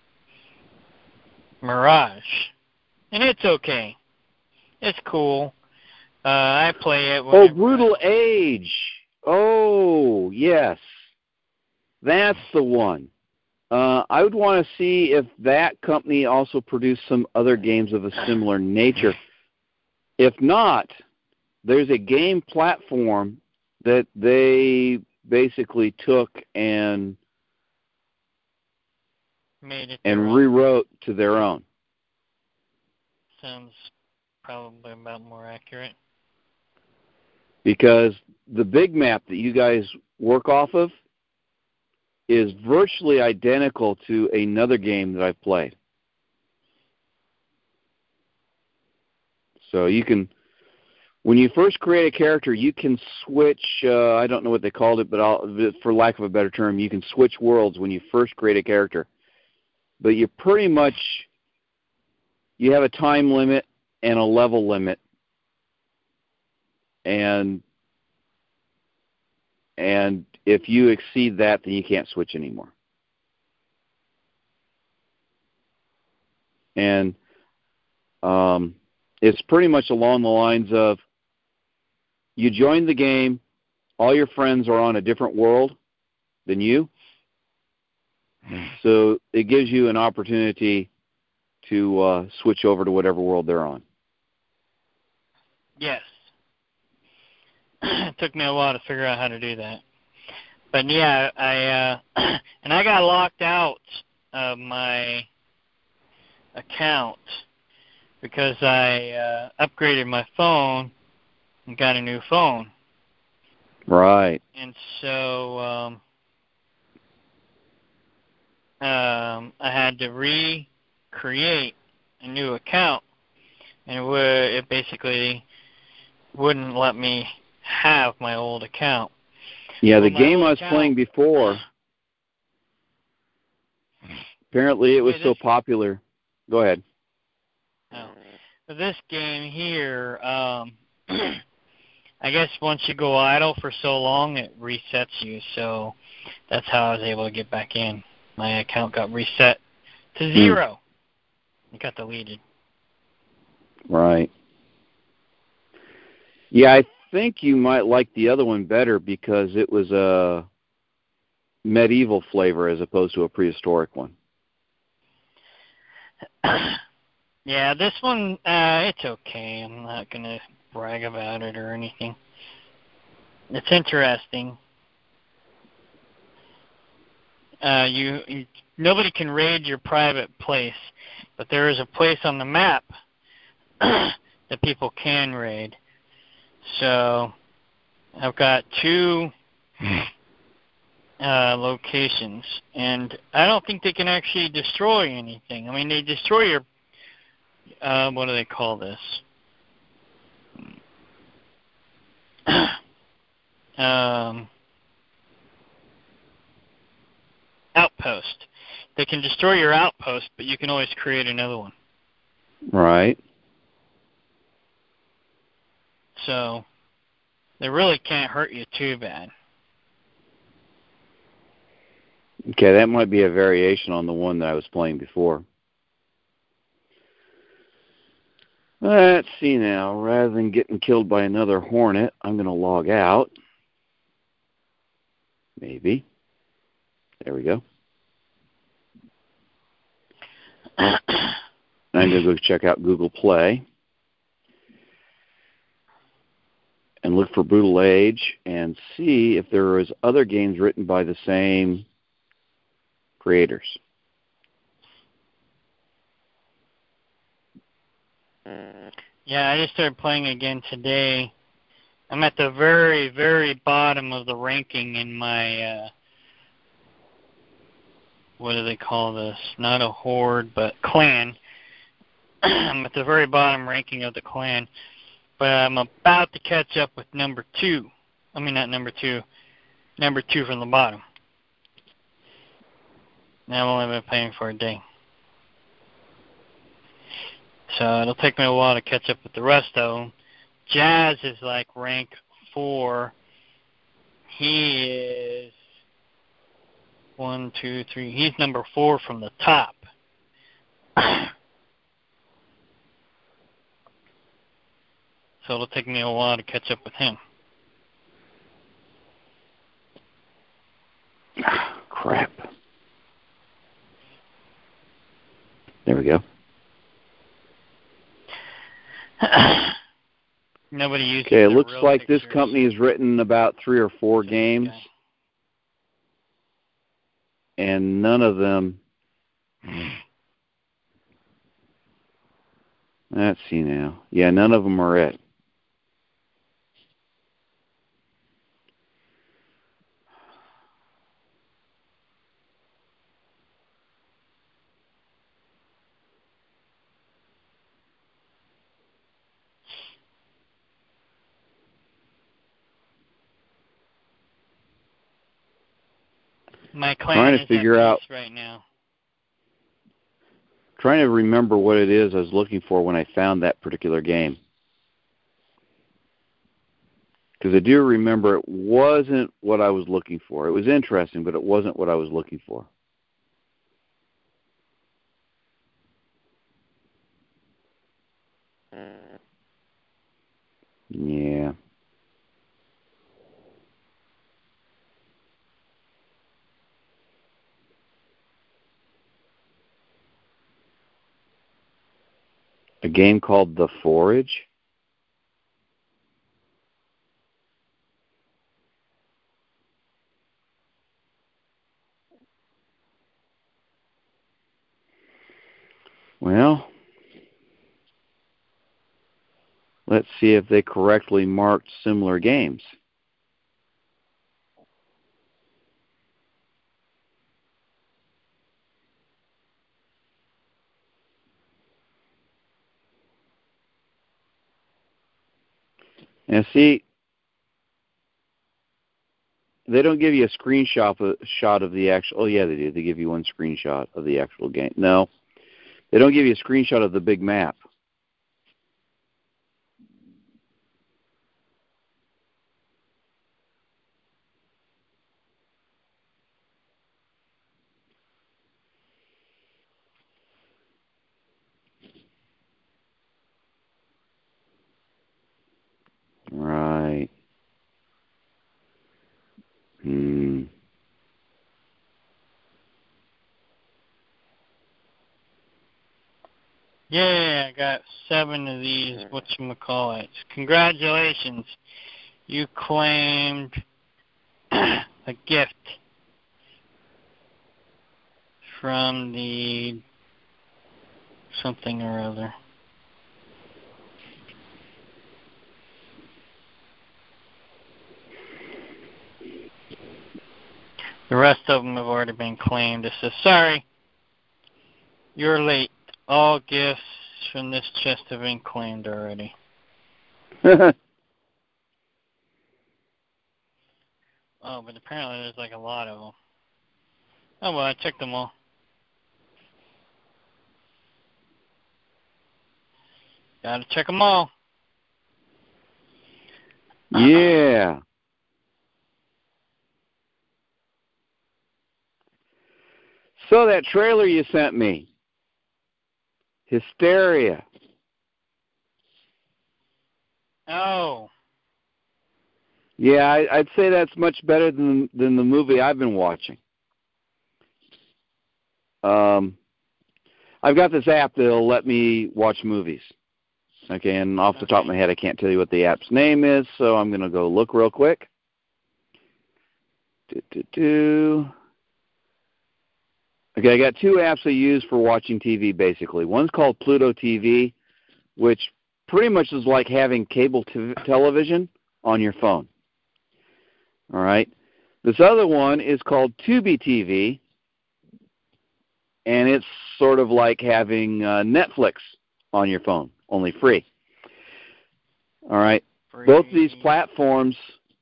A: Mirage, and it's okay. It's cool. I play it.
C: Oh, Brutal Age. Oh, yes. That's the one. I would want to see if that company also produced some other games of a similar nature. If not, there's a game platform that they basically took and
A: made it
C: and rewrote to their own.
A: Sounds probably about more accurate.
C: Because the big map that you guys work off of is virtually identical to another game that I've played. So you can, when you first create a character, you can switch, I don't know what they called it, but for lack of a better term, you can switch worlds when you first create a character. But you pretty much you have a time limit and a level limit, and if you exceed that, then you can't switch anymore. And it's pretty much along the lines of you join the game, all your friends are on a different world than you, so it gives you an opportunity to switch over to whatever world they're on.
A: Yes. It took me a while to figure out how to do that. But yeah, and I got locked out of my account because I upgraded my phone and got a new phone.
C: Right.
A: And so I had to recreate a new account, and it basically wouldn't let me have my old account.
C: Yeah, the game I was playing before, apparently it was so popular. Go ahead.
A: Oh. This game here, I guess once you go idle for so long, it resets you. So that's how I was able to get back in. My account got reset to 0. It got deleted.
C: Right. Yeah, I think you might like the other one better because it was a medieval flavor as opposed to a prehistoric one.
A: Yeah, this one, it's okay. I'm not going to brag about it or anything. It's interesting. Nobody can raid your private place, but there is a place on the map that people can raid. So I've got 2 locations, and I don't think they can actually destroy anything. I mean, they destroy your, what do they call this? Outpost. They can destroy your outpost, but you can always create another one.
C: Right.
A: So they really can't hurt you too bad.
C: Okay, that might be a variation on the one that I was playing before. Let's see now. Rather than getting killed by another hornet, I'm going to log out. Maybe. There we go. I'm going to go check out Google Play and look for Brutal Age and see if there is other games written by the same creators.
A: Yeah, I just started playing again today. I'm at the very, very bottom of the ranking in my, what do they call this? Not a horde, but clan. I'm at the very bottom ranking of the clan. But I'm about to catch up with number 2. I mean, not number 2. Number 2 from the bottom. Now I've only been playing for a day. So it'll take me a while to catch up with the rest of them. Jazz is like rank 4. He is 1, 2, 3. He's number 4 from the top. So it'll take me a while to catch up with him.
C: Crap. There we go.
A: Nobody uses.
C: Okay, it looks like this company has written about 3 or 4 games, and none of them. Let's see now. Yeah, none of them are it.
A: My clan
C: trying to
A: is
C: figure
A: at
C: out
A: peace right now.
C: trying to remember what it is I was looking for when I found that particular game. Because I do remember it wasn't what I was looking for. It was interesting, but it wasn't what I was looking for. Yeah. A game called The Forage? Well, let's see if they correctly marked similar games. Now, see, they don't give you a shot of the actual. Oh, yeah, they do. They give you one screenshot of the actual game. No, they don't give you a screenshot of the big map. Right.
A: Yeah, I got 7 of these whatchamacallits. Congratulations. You claimed a gift from the something or other. The rest of them have already been claimed. It says, sorry, you're late. All gifts from this chest have been claimed already. Oh, but apparently there's like a lot of them. Oh, well, I checked them all. Gotta check them all.
C: Yeah. So that trailer you sent me, Hysteria.
A: Oh.
C: Yeah, I'd say that's much better than the movie I've been watching. I've got this app that'll let me watch movies. Okay, and off the top of my head, I can't tell you what the app's name is, so I'm going to go look real quick. Okay, I got 2 apps I use for watching TV, basically. One's called Pluto TV, which pretty much is like having cable television on your phone. All right? This other one is called Tubi TV, and it's sort of like having Netflix on your phone, only free. All right?
A: Free.
C: Both these platforms,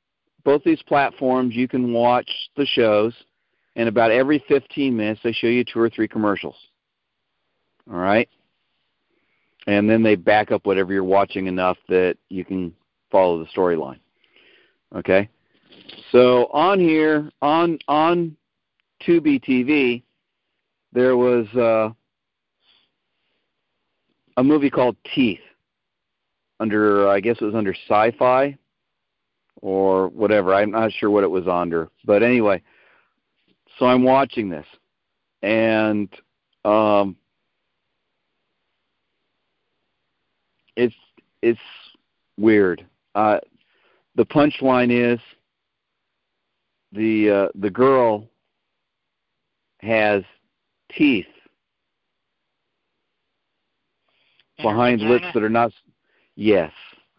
C: you can watch the shows, and about every 15 minutes they show you 2 or 3 commercials. All right? And then they back up whatever you're watching enough that you can follow the storyline. Okay? So on here, on Tubi TV, there was a movie called Teeth. I guess it was under Sci-Fi or whatever. I'm not sure what it was under. But anyway, so I'm watching this. And it's weird. The punchline is the girl has teeth behind lips that are not. Yes.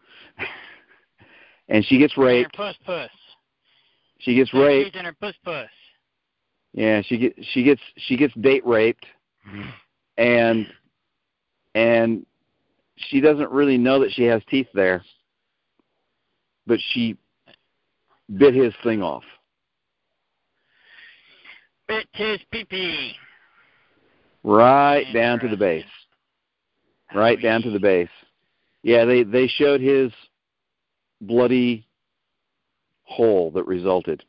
C: And she gets raped.
A: And her puss.
C: She gets raped.
A: And her puss.
C: Yeah, she gets date raped, and she doesn't really know that she has teeth there, but she bit his thing off.
A: Bit his pee-pee.
C: Right down to the base. Right
A: Ouch.
C: down to the base. Yeah, they showed his bloody hole that resulted.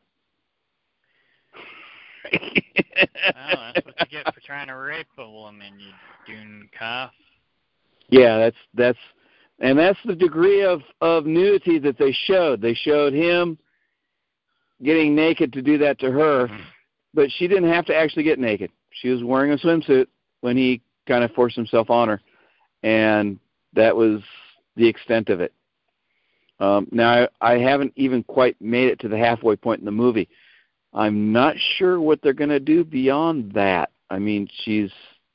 A: Well, that's what you get for trying to rape a woman, you dune cuff.
C: Yeah, that's the degree of nudity that they showed. They showed him getting naked to do that to her, but she didn't have to actually get naked. She was wearing a swimsuit when he kind of forced himself on her, and that was the extent of it. Now, I haven't even quite made it to the halfway point in the movie. I'm not sure what they're going to do beyond that. I mean, she's...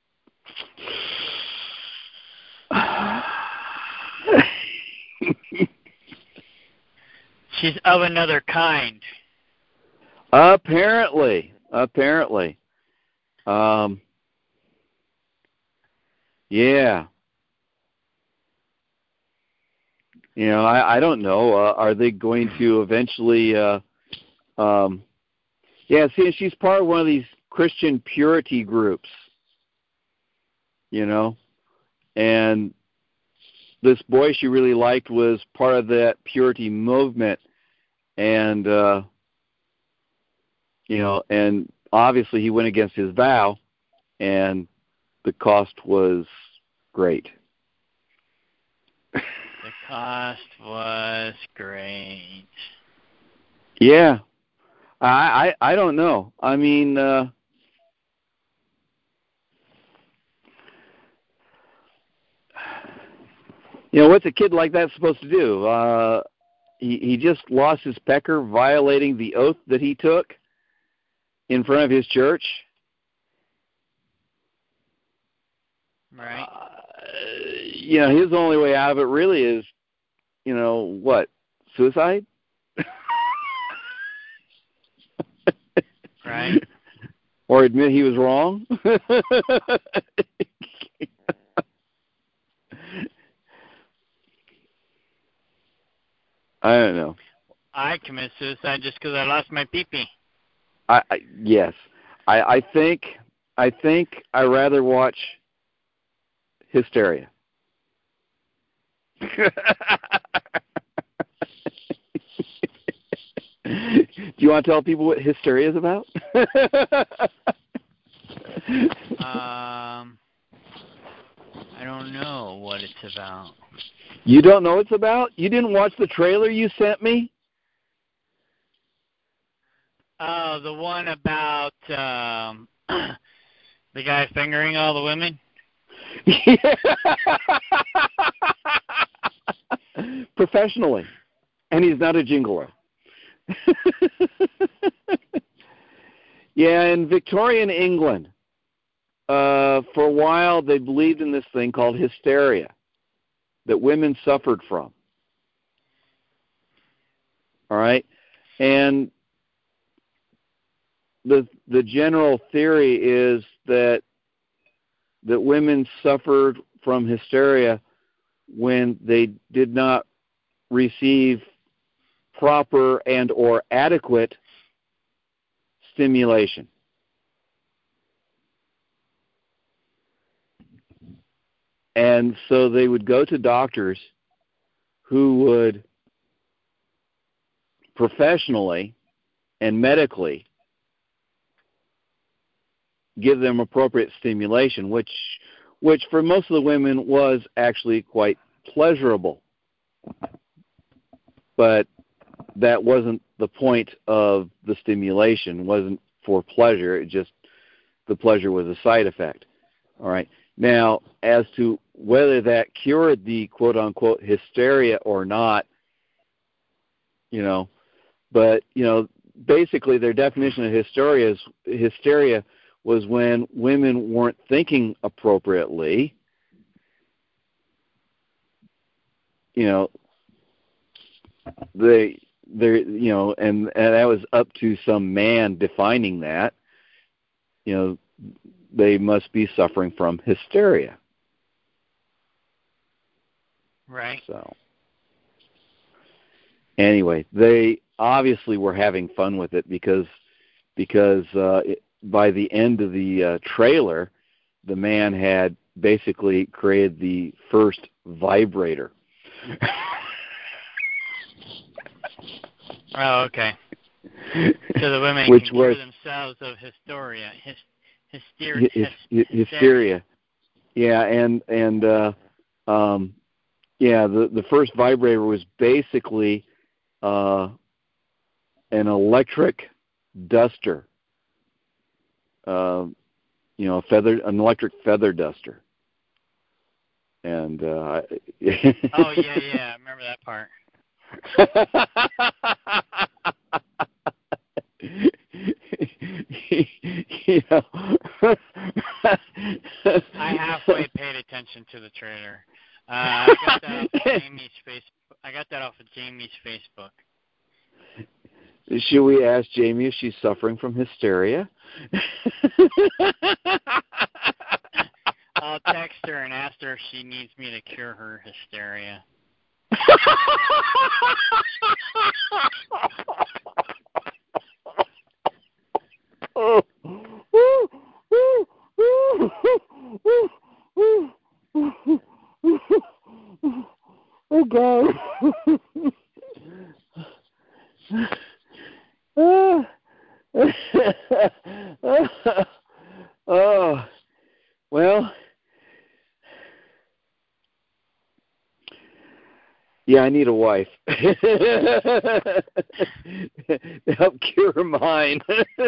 A: She's of another kind.
C: Apparently. Yeah. You know, I don't know. Are they going to eventually... yeah, see, she's part of one of these Christian purity groups, you know, and this boy she really liked was part of that purity movement, and, you know, and obviously he went against his vow, and the cost was great.
A: The cost was great.
C: Yeah. I don't know. I mean, you know, what's a kid like that supposed to do? He just lost his pecker violating the oath that he took in front of his church.
A: Right.
C: You know, his only way out of it really is, you know, what? Suicide?
A: Right.
C: Or admit he was wrong? I don't know.
A: I commit suicide just because I lost my pee-pee.
C: Yes. I think I rather watch Hysteria. Do you want to tell people what Hysteria is about?
A: I don't know what it's about.
C: You don't know what it's about? You didn't watch the trailer you sent me?
A: Oh, the one about the guy fingering all the women?
C: Yeah. Professionally. And he's not a gigolo. Yeah, in Victorian England, for a while they believed in this thing called hysteria that women suffered from. All right? And the general theory is that women suffered from hysteria when they did not receive proper and or adequate stimulation. And so they would go to doctors who would professionally and medically give them appropriate stimulation, which for most of the women was actually quite pleasurable. But that wasn't the point of the stimulation. It wasn't for pleasure. It just, the pleasure was a side effect. All right. Now, as to whether that cured the quote-unquote hysteria or not, you know, but, you know, basically their definition of hysteria was when women weren't thinking appropriately, you know, you know, and that was up to some man defining that, you know, they must be suffering from hysteria.
A: Right.
C: So, anyway, they obviously were having fun with it because by the end of the trailer, the man had basically created the first vibrator.
A: Oh, okay. So the women
C: Which
A: can cure
C: was
A: themselves of hysteria.
C: Hysteria. Yeah, and the first vibrator was basically an electric duster. An electric feather duster. And
A: oh yeah, I remember that part. I halfway paid attention to the trailer. I got that off of Jamie's Facebook. I got that off of Jamie's Facebook.
C: Should we ask Jamie if she's suffering from hysteria?
A: I'll text her and ask her if she needs me to cure her hysteria.
C: Oh God. Oh, well, yeah, I need a wife to help cure mine.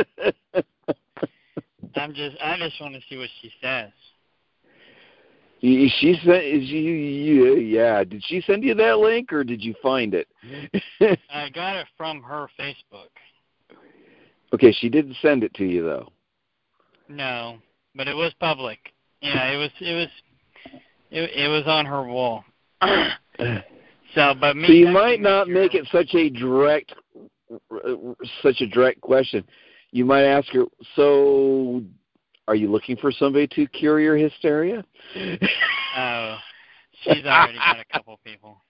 A: I just want to see what she says.
C: She sent yeah. Did she send you that link or did you find it?
A: I got it from her Facebook.
C: Okay, she didn't send it to you though.
A: No, but it was public. Yeah, it was on her wall. So you
C: might not make it such a direct question. You might ask her, so are you looking for somebody to cure your hysteria?
A: Oh, she's already got a couple people.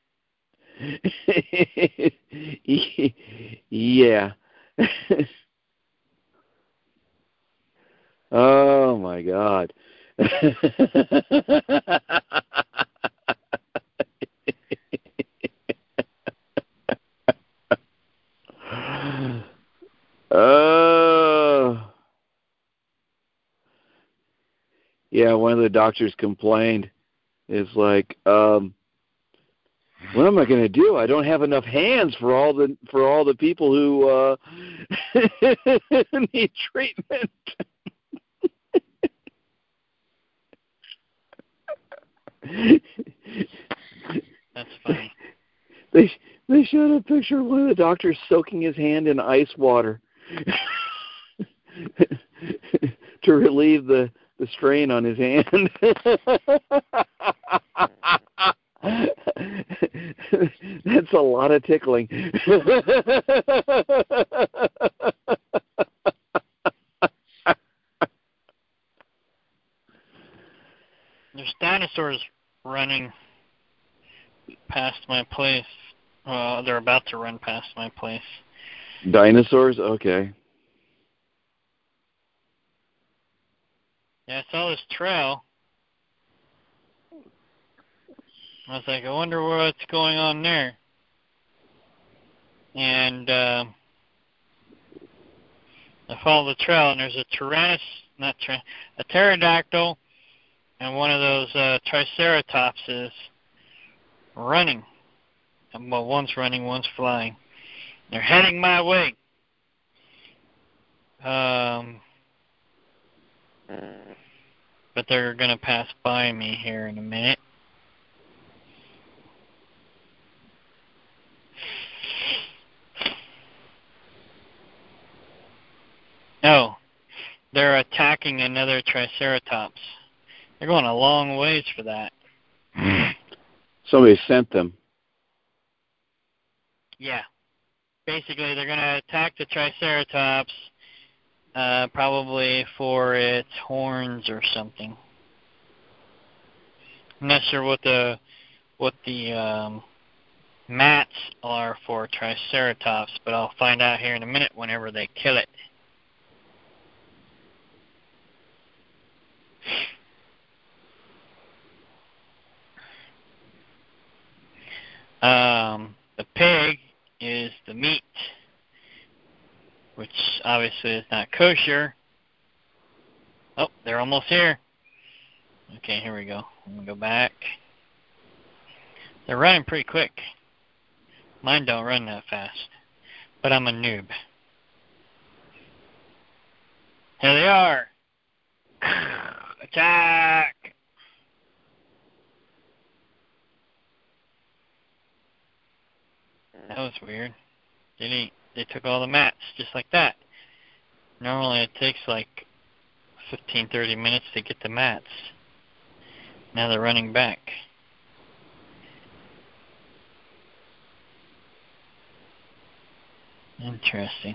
C: Yeah. Oh my God. Yeah, one of the doctors complained. It's like, what am I going to do? I don't have enough hands for all the people who need treatment.
A: That's funny.
C: They showed a picture of one of the doctors soaking his hand in ice water to relieve the strain on his hand. That's a lot of tickling.
A: There's dinosaurs running past my place. Well, they're about to run past my place.
C: Dinosaurs? Okay.
A: Yeah, I saw this trail. I was like, I wonder what's going on there. And I follow the trail, and there's a a pterodactyl, and one of those triceratopses running. Well, one's running, one's flying. They're heading my way. But they're going to pass by me here in a minute. Oh, they're attacking another triceratops. They're going a long ways for that.
C: Somebody sent them.
A: Yeah. Basically, they're going to attack the triceratops, probably for its horns or something. I'm not sure what the mats are for triceratops, but I'll find out here in a minute whenever they kill it. the meat, which obviously is not kosher. Oh, they're almost here. Okay, here we go. I'm going to go back. They're running pretty quick. Mine don't run that fast, but I'm a noob. Here they are. Attack! That was weird. They took all the mats just like that. Normally it takes like 15-30 minutes to get the mats. Now they're running back. Interesting.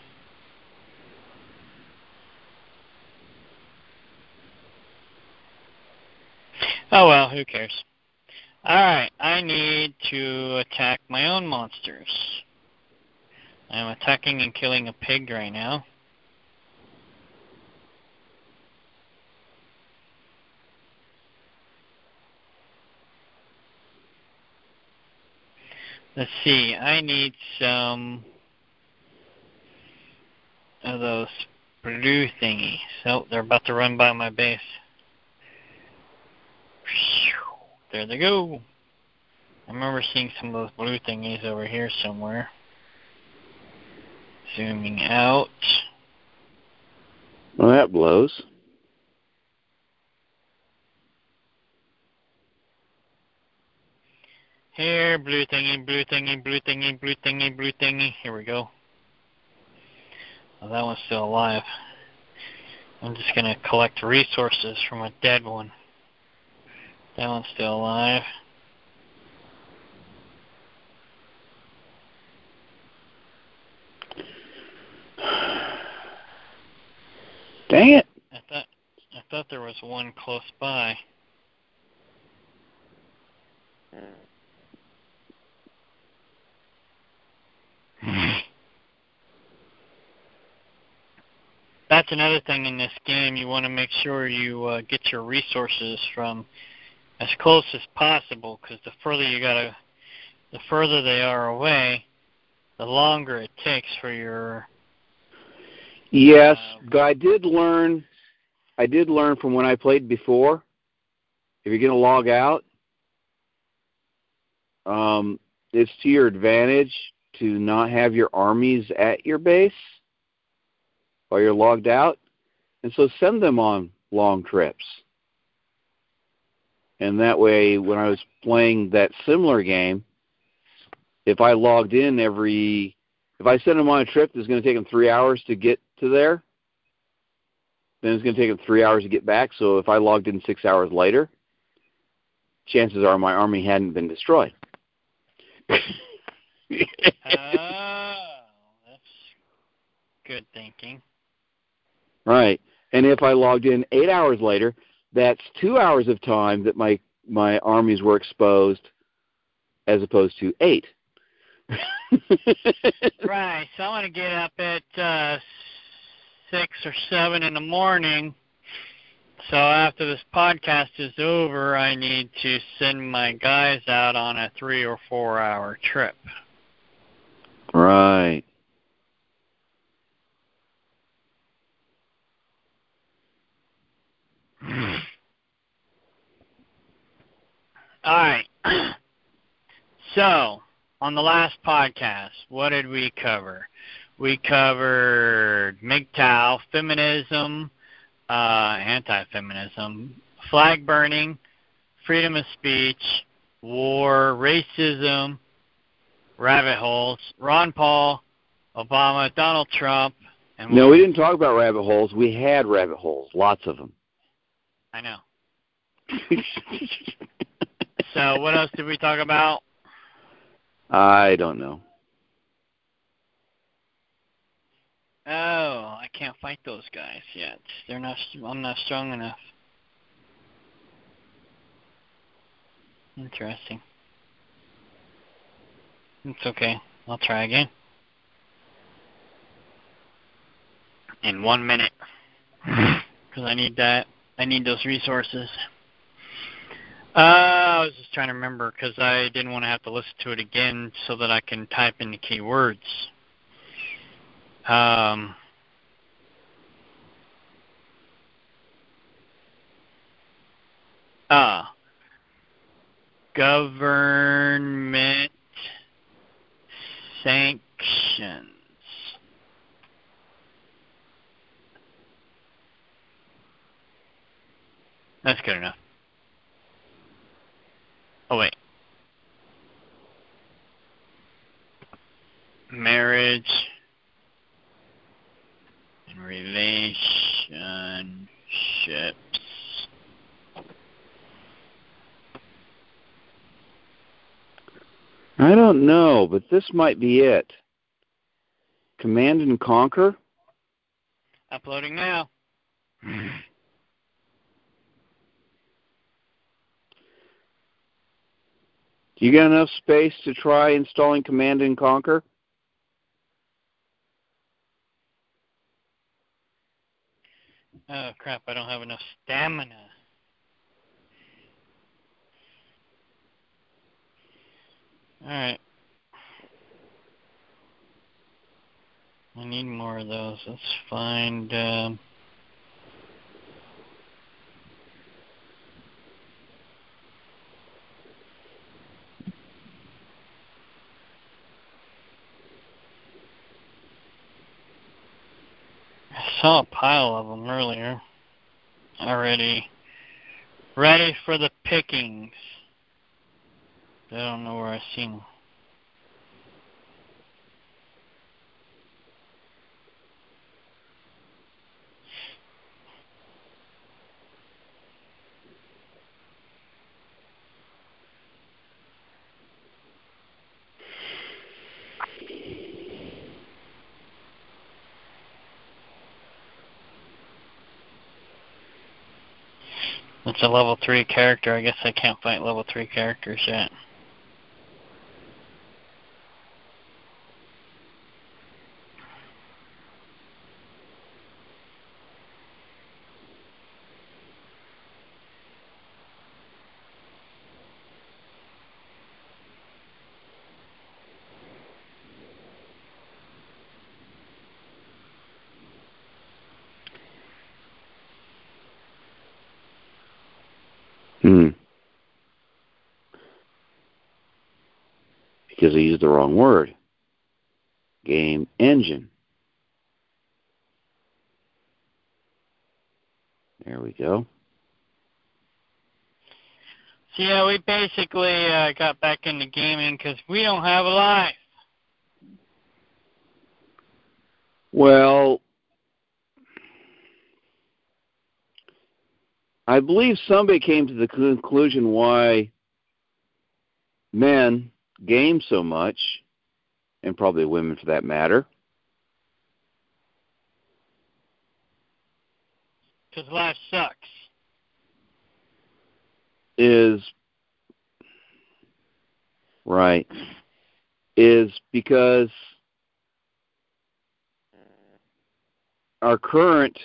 A: Oh well, who cares? Alright, I need to attack my own monsters. I'm attacking and killing a pig right now. Let's see, I need some of those blue thingies. Oh, they're about to run by my base. There they go. I remember seeing some of those blue thingies over here somewhere. Zooming out.
C: Well, that blows.
A: Here, blue thingy, blue thingy, blue thingy, blue thingy, blue thingy. Here we go. Oh, that one's still alive. I'm just going to collect resources from a dead one. That one's still alive.
C: Dang it.
A: I thought there was one close by. That's another thing in this game. You want to make sure you get your resources from as close as possible, because the further they are away, the longer it takes for your.
C: Yes, but I did learn from when I played before. If you're going to log out, it's to your advantage to not have your armies at your base while you're logged out, and so send them on long trips. And that way, when I was playing that similar game, if I logged in if I send them on a trip that's going to take them 3 hours to get to there, then it's going to take them 3 hours to get back. So if I logged in 6 hours later, chances are my army hadn't been destroyed.
A: Oh, that's good thinking.
C: Right. And if I logged in 8 hours later, that's 2 hours of time that my armies were exposed as opposed to 8.
A: Right. So I want to get up at 6 or 7 in the morning. So after this podcast is over, I need to send my guys out on a 3 or 4 hour trip.
C: Right.
A: All right. So, on the last podcast, what did we cover? We covered MGTOW, feminism, anti-feminism, flag burning, freedom of speech, war, racism, rabbit holes, Ron Paul, Obama, Donald Trump. And
C: no, we didn't talk about rabbit holes. We had rabbit holes, lots of them.
A: I know. So what else did we talk about?
C: I don't know.
A: Oh, I can't fight those guys yet. I'm not strong enough. Interesting. It's okay. I'll try again. In 1 minute. Because I need that. I need those resources. Oh, was just trying to remember because I didn't want to have to listen to it again so that I can type in the keywords. Government sanctions. That's good enough. Oh, wait. Marriage and relationships.
C: I don't know, but this might be it. Command and Conquer?
A: Uploading now.
C: Do you got enough space to try installing Command and Conquer?
A: Oh, crap, I don't have enough stamina. Alright. I need more of those. Let's find... I saw a pile of them earlier. Already. Ready for the pickings. I don't know where I've seen them. It's a level 3 character. I guess I can't fight level 3 characters yet.
C: Because I used the wrong word. Game engine. There we go.
A: So yeah, we basically got back into gaming because we don't have a life.
C: Well, I believe somebody came to the conclusion why men game so much, and probably women for that matter.
A: Because life sucks.
C: Is because our current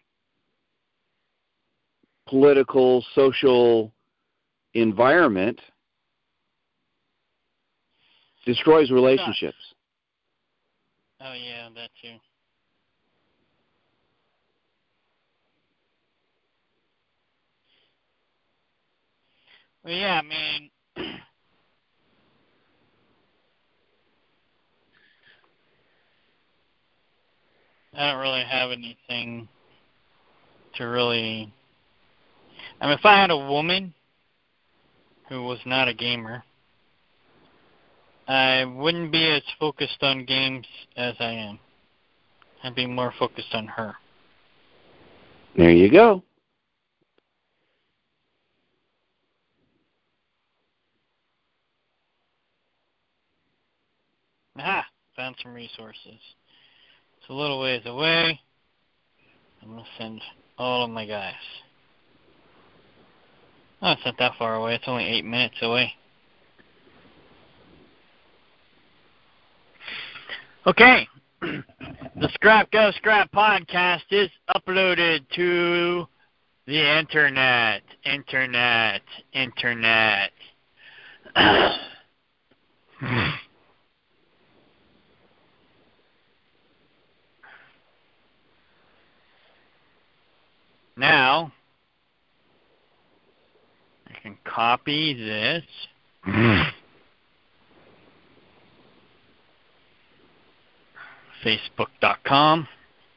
C: political, social environment destroys relationships.
A: Oh, yeah, that too. Well, yeah, I mean, I don't really have anything to really... I mean, if I had a woman who was not a gamer, I wouldn't be as focused on games as I am. I'd be more focused on her.
C: There you go.
A: Aha! Found some resources. It's a little ways away. I'm going to send all of my guys. Oh, it's not that far away. It's only 8 minutes away. Okay. The Scrap Go Scrap podcast is uploaded to the internet. Now, I can copy this. Facebook.com.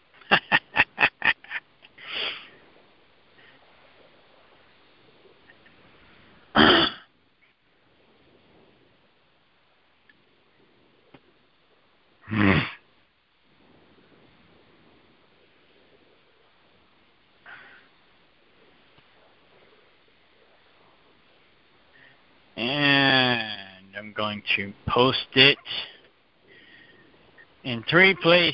A: And I'm going to post it in 3 places.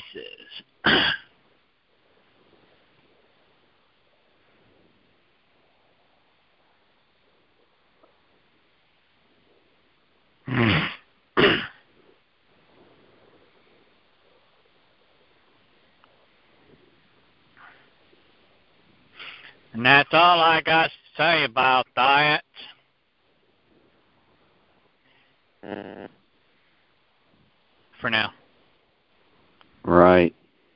A: And that's all I got to say about that. For now.
C: Right.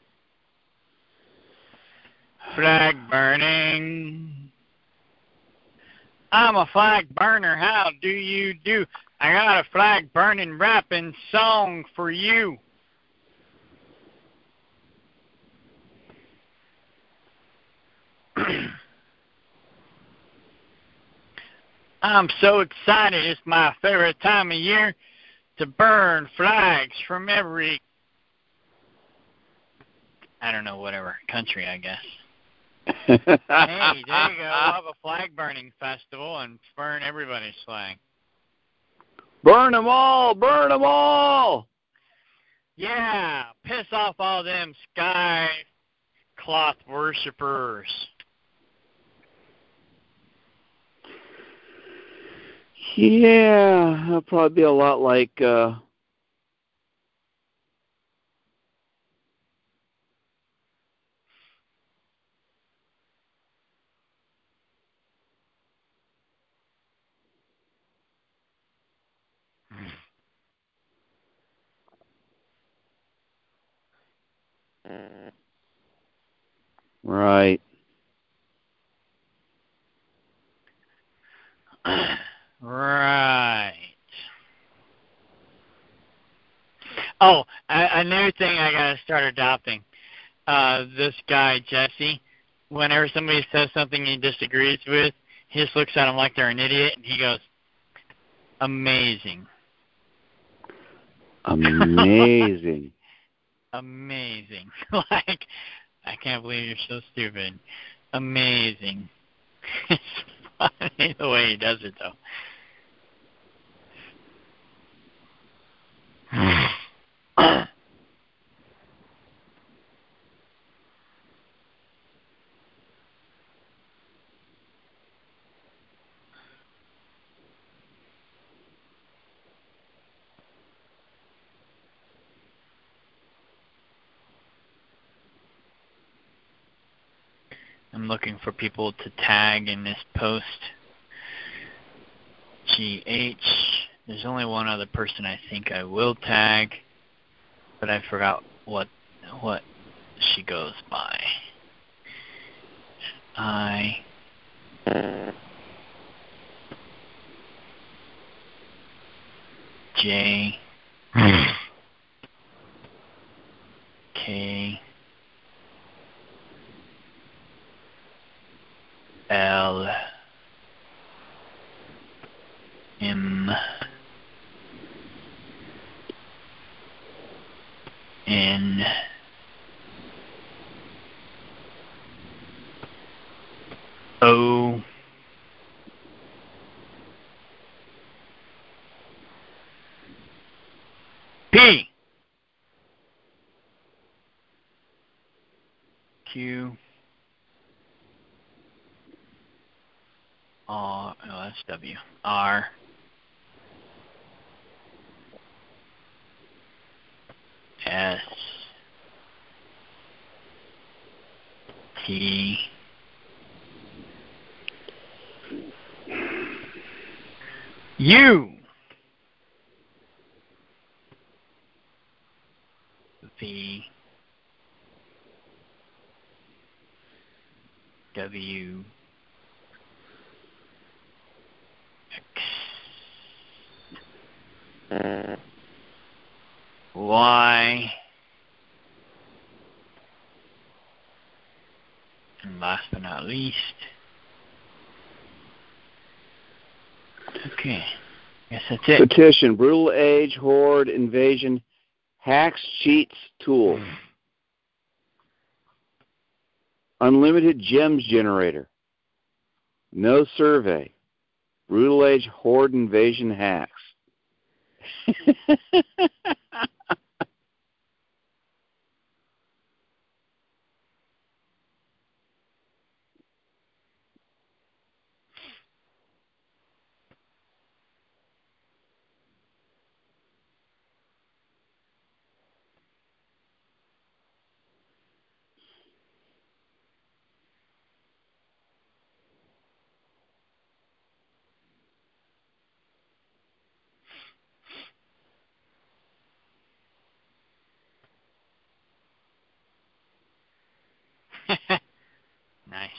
A: Flag burning. I'm a flag burner. How do you do? I got a flag burning rapping song for you. I'm so excited. It's my favorite time of year to burn flags from every, I don't know, whatever country, I guess. Hey, there you go. We'll have a flag burning festival and burn everybody's flag.
C: Burn them all! Burn them all!
A: Yeah, piss off all them sky cloth worshippers.
C: Yeah, it'll probably be a lot like right.
A: Right. Oh, another thing I got to start adopting. This guy, Jesse, whenever somebody says something he disagrees with, he just looks at them like they're an idiot, and he goes, amazing.
C: Amazing.
A: Amazing. Like, I can't believe you're so stupid. Amazing. It's funny the way he does it, though. I'm looking for people to tag in this post. GH. There's only one other person I think I will tag, but I forgot what she goes by. J K L M N O P Q R, oh, that's W, R S T U. W X Y, and last but not least, okay, guess that's it.
C: Petition, Brutal Age, Horde, Invasion, Hacks, Cheats, Tools. Unlimited Gems Generator. No Survey. Brutal Age, Horde, Invasion, Hacks.
A: Nice.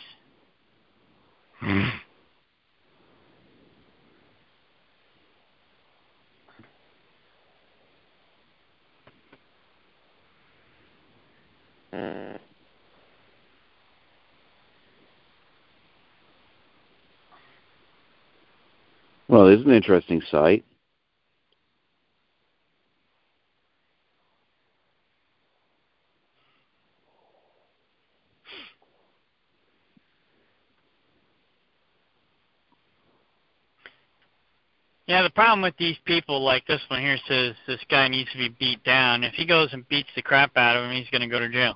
C: Well, it's an interesting site.
A: Yeah, the problem with these people like this one here says this guy needs to be beat down. If he goes and beats the crap out of him, he's going to go to jail.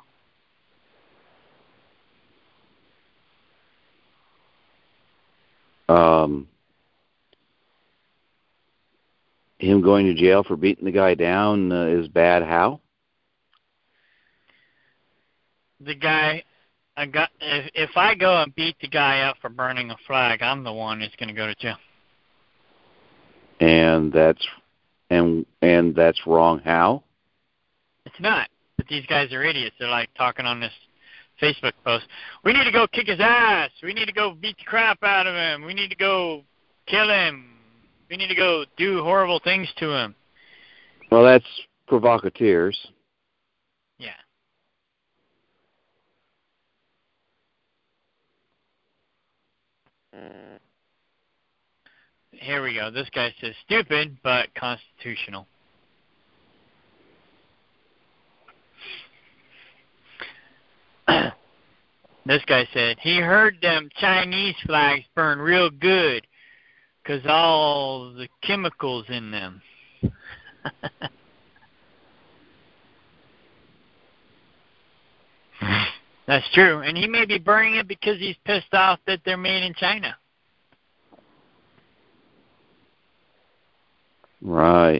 C: Him going to jail for beating the guy down is bad. How?
A: The guy, if I go and beat the guy up for burning a flag, I'm the one who's going to go to jail.
C: And that's wrong. How?
A: It's not. But these guys are idiots. They're like talking on this Facebook post. We need to go kick his ass. We need to go beat the crap out of him. We need to go kill him. We need to go do horrible things to him.
C: Well, that's provocateurs.
A: Yeah. Here we go. This guy says stupid, but constitutional. This guy said he heard them Chinese flags burn real good because all the chemicals in them. That's true. And he may be burning it because he's pissed off that they're made in China.
C: Right.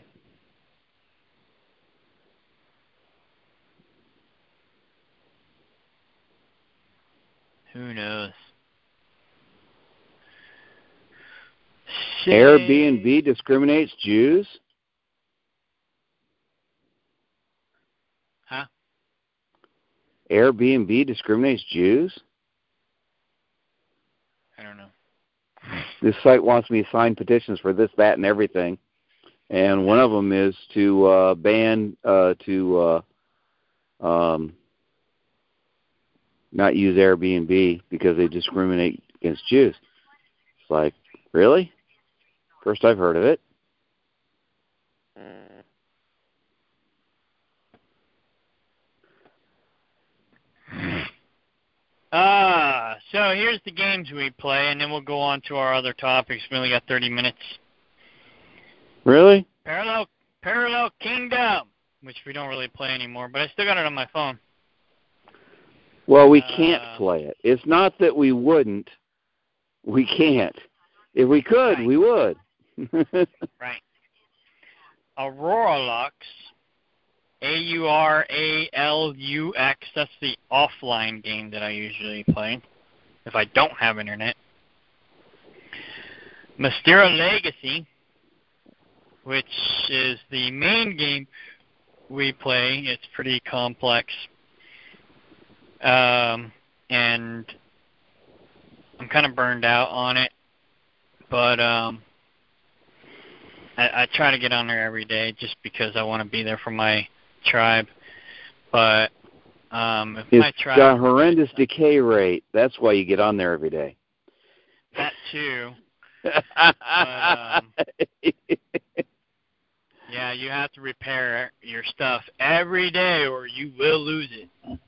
A: Who knows?
C: Airbnb discriminates Jews?
A: Huh?
C: Airbnb discriminates Jews?
A: I don't know.
C: This site wants me to sign petitions for this, that, and everything. And one of them is to ban, not use Airbnb because they discriminate against Jews. It's like, really? First I've heard of it.
A: So here's the games we play, and then we'll go on to our other topics. We only got 30 minutes.
C: Really?
A: Parallel Kingdom, which we don't really play anymore, but I still got it on my phone.
C: Well, we can't play it. It's not that we wouldn't. We can't. If we could,
A: Right.
C: we would.
A: Right. Auralux, Auralux, that's the offline game that I usually play if I don't have internet. Mystera Legacy, which is the main game we play. It's pretty complex. And I'm kind of burned out on it, but I try to get on there every day just because I want to be there for my tribe. But if my tribe...
C: It's a horrendous decay rate. That's why you get on there every day.
A: That too. But, yeah, you have to repair your stuff every day or you will lose it.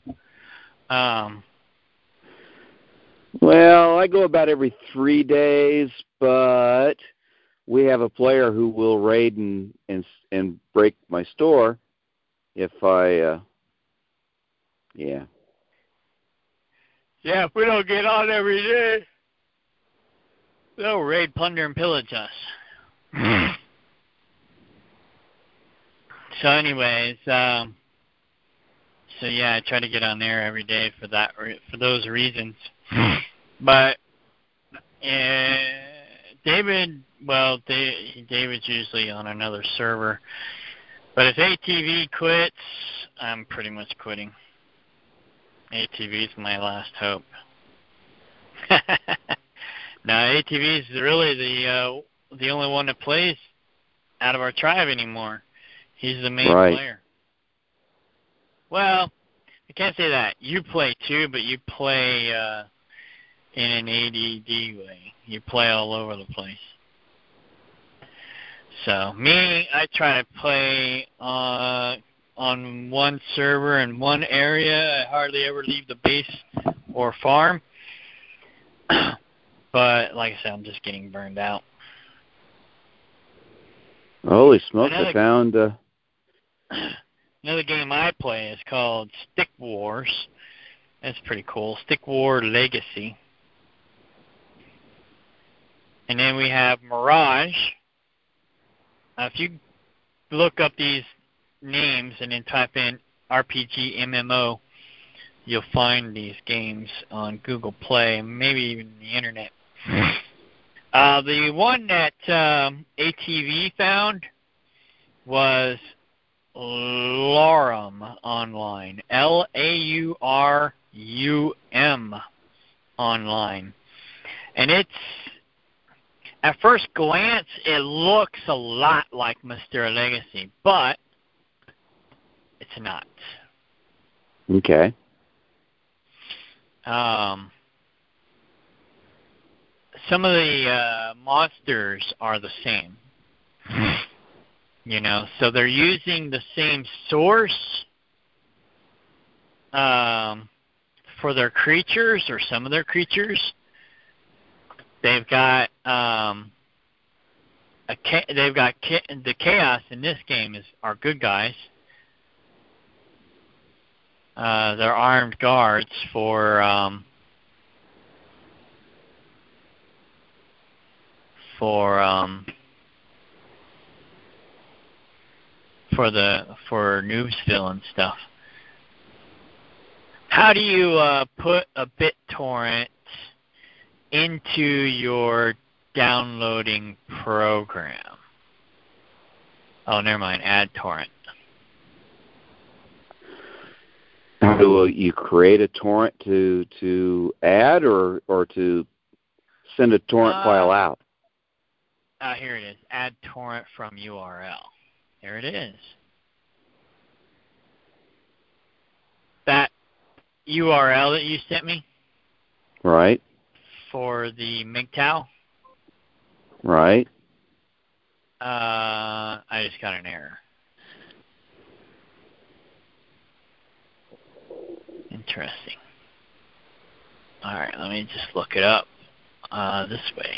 C: Well, I go about every 3 days, but we have a player who will raid and break my store if I, yeah.
A: Yeah, if we don't get on every day, they'll raid, plunder, and pillage us. So anyways, so yeah, I try to get on there every day for those reasons. But David's usually on another server. But if ATV quits, I'm pretty much quitting. ATV's my last hope. Now ATV's really the only one that plays out of our tribe anymore. He's the main player. Well, I can't say that. You play too, but you play in an ADD way. You play all over the place. So me, I try to play on one server in one area. I hardly ever leave the base or farm. But like I said, I'm just getting burned out.
C: Holy smokes, I found...
A: Another game I play is called Stick Wars. That's pretty cool. Stick War Legacy. And then we have Mirage. If you look up these names and then type in RPG MMO, you'll find these games on Google Play, maybe even the internet. The one that ATV found was Laurum Online. Laurum Online. And it's, at first glance, it looks a lot like Mysterious Legacy, but it's not.
C: Okay.
A: Some of the monsters are the same. You know, so they're using the same source for their creatures, or some of their creatures. They've got the Chaos in this game are good guys. They're armed guards for Noobsville and stuff. How do you put a BitTorrent into your downloading program? Oh, never mind. Add torrent.
C: How do you create a torrent to add or to send a torrent file out?
A: Here it is. Add torrent from URL. There it is. That URL that you sent me?
C: Right.
A: For the MGTOW?
C: Right.
A: I just got an error. Interesting. Alright, let me just look it up this way.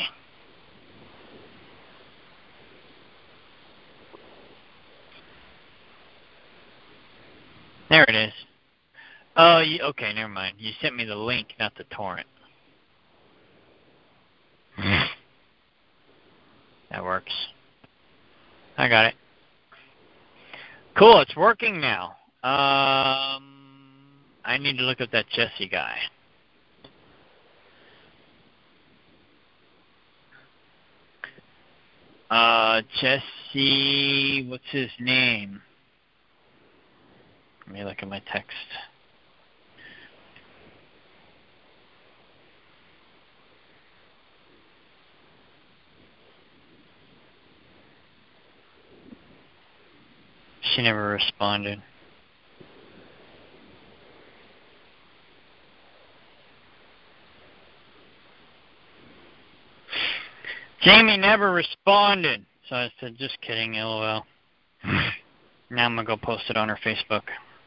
A: There it is. Oh, okay, never mind. You sent me the link, not the torrent. That works. I got it. Cool, it's working now. I need to look at that Jesse guy. Jesse, what's his name? Let me look at my text. She never responded. Jamie never responded. So I said, just kidding, LOL. Now I'm going to go post it on her Facebook.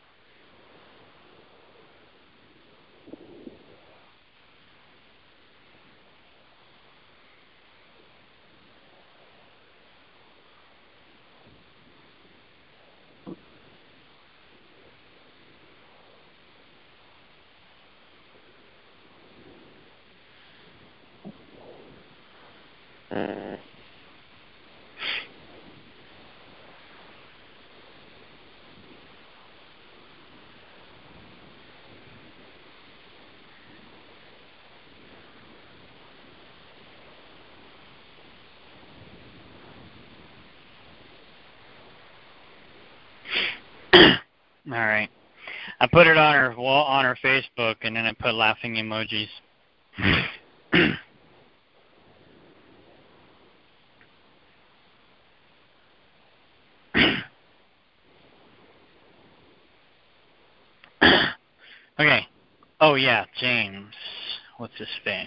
A: All right. I put it on her wall, on her Facebook, and then I put laughing emojis. Okay. Oh yeah, James. What's his face?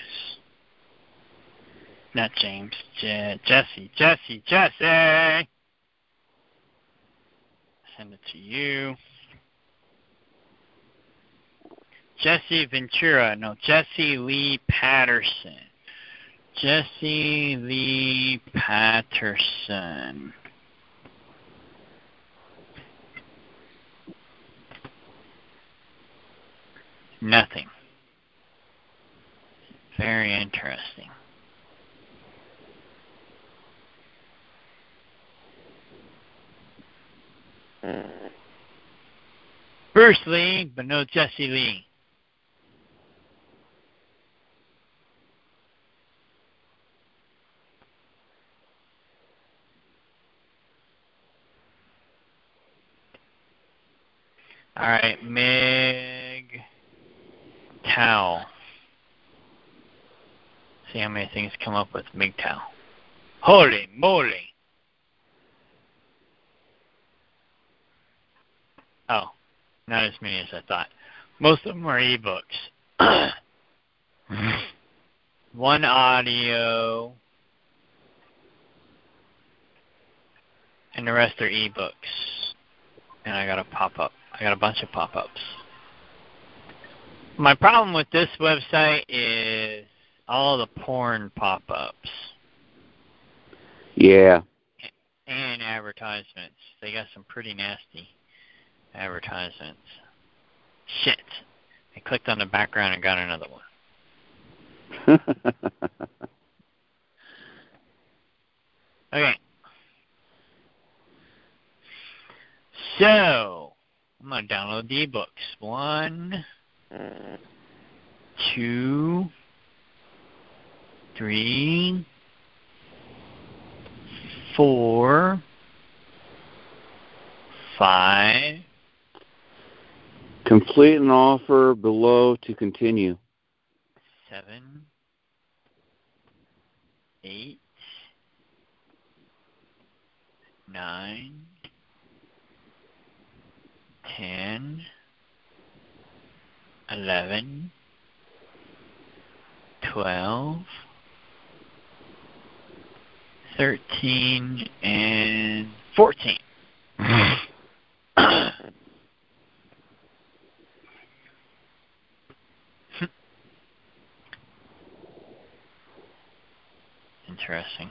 A: Not James. Jesse. Send it to you. Jesse Ventura. No, Jesse Lee Patterson. Jesse Lee Patterson. Nothing. Very interesting. Bruce Lee, but no Jesse Lee. All right, Meg Tao. See how many things come up with Meg Tao. Holy moly. Oh, not as many as I thought. Most of them are ebooks. One audio, and the rest are ebooks. And I got a pop-up. I got a bunch of pop-ups. My problem with this website is all the porn pop-ups.
C: Yeah.
A: And advertisements. They got some pretty nasty advertisements. Shit. I clicked on the background and got another one. Okay. So, I'm going to download the ebooks. 1, 2, 3, 4, 5.
C: Complete an offer below to continue.
A: 7, 8, 9, 10, 11, 12, 13, and 14. Interesting.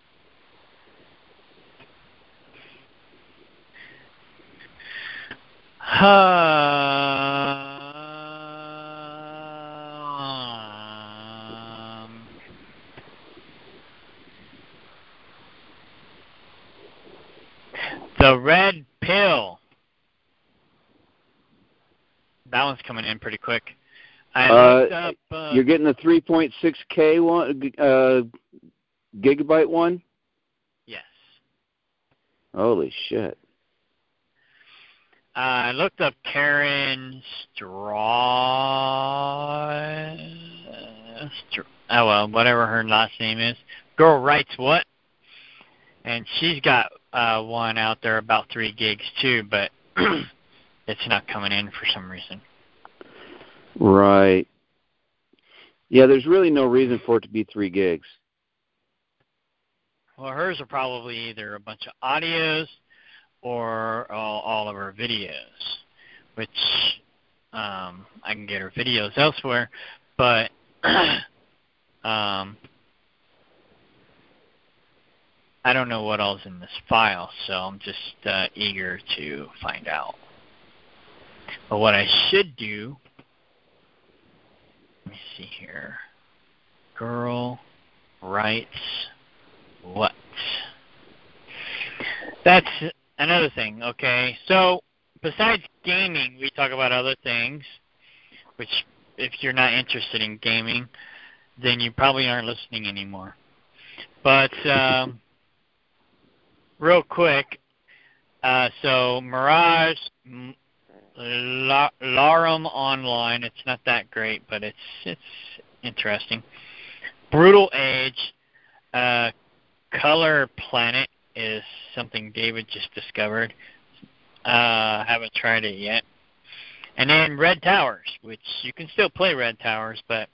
A: The red pill. That one's coming in pretty quick. I looked up.
C: You're getting the 3.6K one, gigabyte one?
A: Yes.
C: Holy shit.
A: I looked up Karen whatever her last name is. Girl Writes What? And she's got one out there about 3 gigs too, but it's not coming in for some reason.
C: Right. Yeah, there's really no reason for it to be 3 gigs.
A: Well, hers are probably either a bunch of audios or all of her videos, which I can get her videos elsewhere, but I don't know what all's in this file, so I'm just eager to find out. But what I should do, let me see here. Girl writes what? That's another thing, okay? So besides gaming, we talk about other things, which if you're not interested in gaming, then you probably aren't listening anymore. But real quick, so Mirage Larum Online, it's not that great, but it's interesting. Brutal Age, Color Planet is something David just discovered. Haven't tried it yet. And then Red Towers, which you can still play Red Towers, but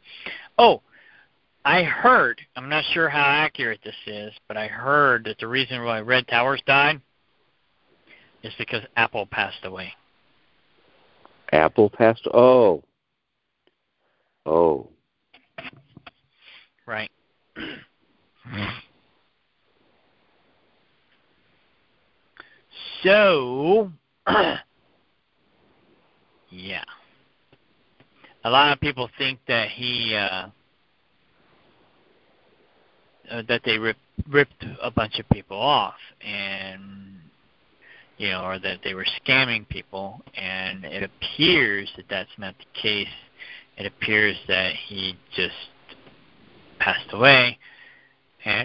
A: I heard, I'm not sure how accurate this is, but I heard that the reason why Red Towers died is because Apple passed away.
C: Apple passed? Oh.
A: Right. So, yeah. A lot of people think that that they ripped a bunch of people off, and or that they were scamming people, and it appears that that's not the case. It appears that he just passed away, and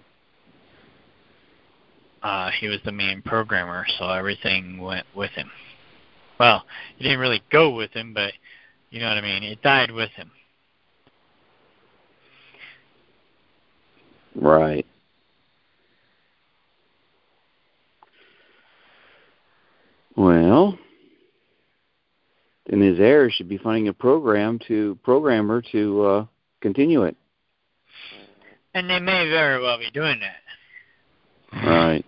A: he was the main programmer, so everything went with him. Well, it didn't really go with him, but you know what I mean. It died with him.
C: Right. Well, then his heirs should be finding a programmer to continue it.
A: And they may very well be doing that.
C: Right.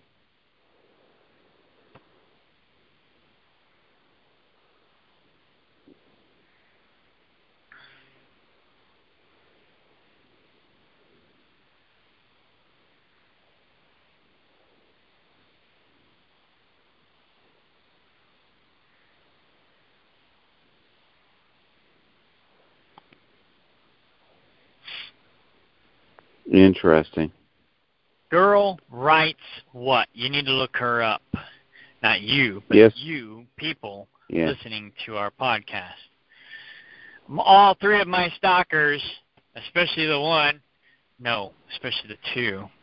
C: Interesting.
A: Girl writes what? You need to look her up. Not you, but
C: yes.
A: You, people
C: listening
A: to our podcast. All 3 of my stalkers, especially the 2.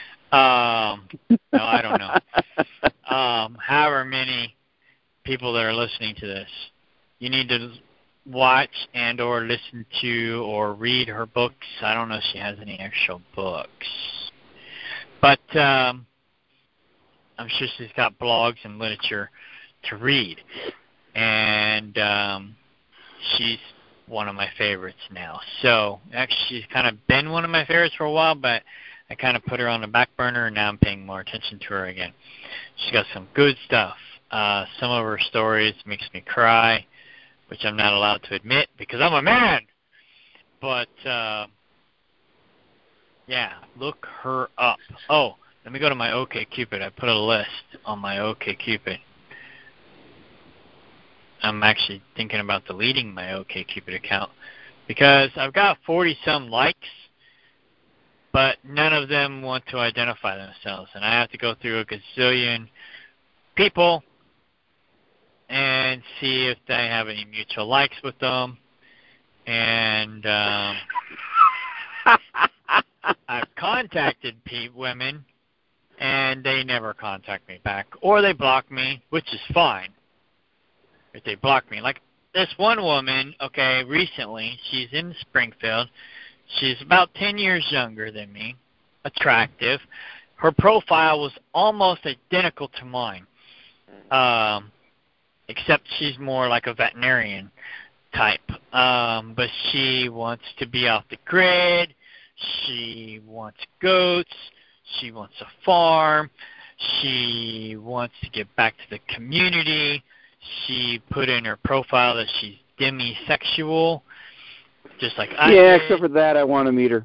A: No, I don't know. However many people that are listening to this, you need to watch and or listen to or read her books. I don't know if she has any actual books, but I'm sure she's got blogs and literature to read, and she's one of my favorites now. So actually she's kind of been one of my favorites for a while, but I kind of put her on the back burner, and now I'm paying more attention to her again. She's got some good stuff. Some of her stories makes me cry, which I'm not allowed to admit because I'm a man. But, yeah, look her up. Oh, let me go to my OkCupid. I put a list on my OkCupid. I'm actually thinking about deleting my OkCupid account because I've got 40-some likes, but none of them want to identify themselves. And I have to go through a gazillion people and see if they have any mutual likes with them. And I've contacted women, and they never contact me back. Or they block me, which is fine if they block me. Like this one woman, okay, recently, she's in Springfield. She's about 10 years younger than me, attractive. her profile was almost identical to mine, except she's more like a veterinarian type. But she wants to be off the grid. She wants goats. She wants a farm. She wants to get back to the community. She put in her profile that she's demisexual, just like I did.
C: Except for that, I want to meet her.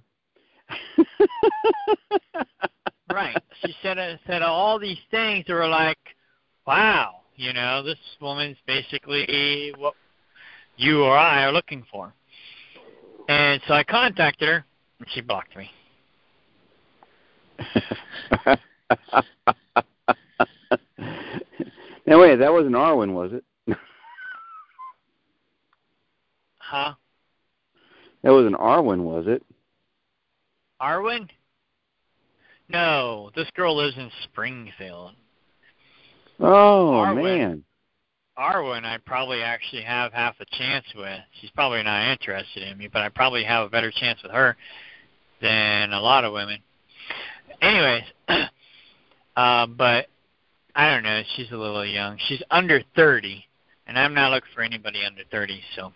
A: Right. She said all these things that were like, wow, this woman's basically what you or I are looking for. And so I contacted her, and she blocked me.
C: Now, wait, that wasn't Arwen, was it?
A: Huh?
C: That wasn't Arwen, was it?
A: Arwen? No, this girl lives in Springfield.
C: Oh,
A: Arwen,
C: man.
A: Arwen, I probably actually have half a chance with. She's probably not interested in me, but I probably have a better chance with her than a lot of women. Anyways, but I don't know. She's a little young. She's under 30, and I'm not looking for anybody under 30. So,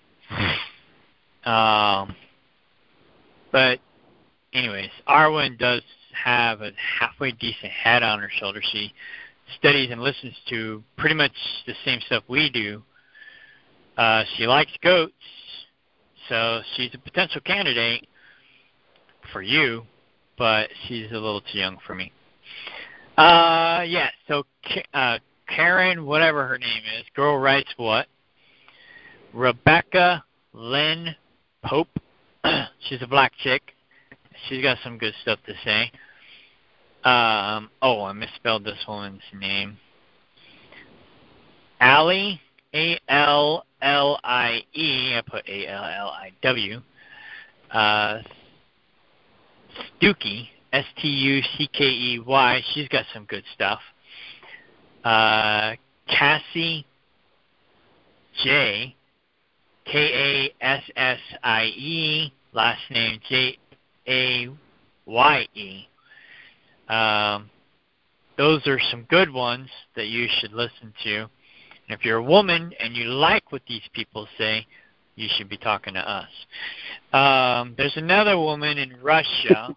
A: but anyways, Arwen does have a halfway decent head on her shoulder. She studies and listens to pretty much the same stuff we do. She likes goats, so she's a potential candidate for you, but she's a little too young for me. So Karen, whatever her name is, Girl Writes What, Rebecca Lynn Pope, she's a black chick. She's got some good stuff to say. I misspelled this woman's name. Allie, Allie, I put Alliw. Stuckey, Stuckey, she's got some good stuff. Cassie J, Kassie, last name Jaye. Those are some good ones that you should listen to. And if you're a woman and you like what these people say, you should be talking to us. There's another woman in Russia.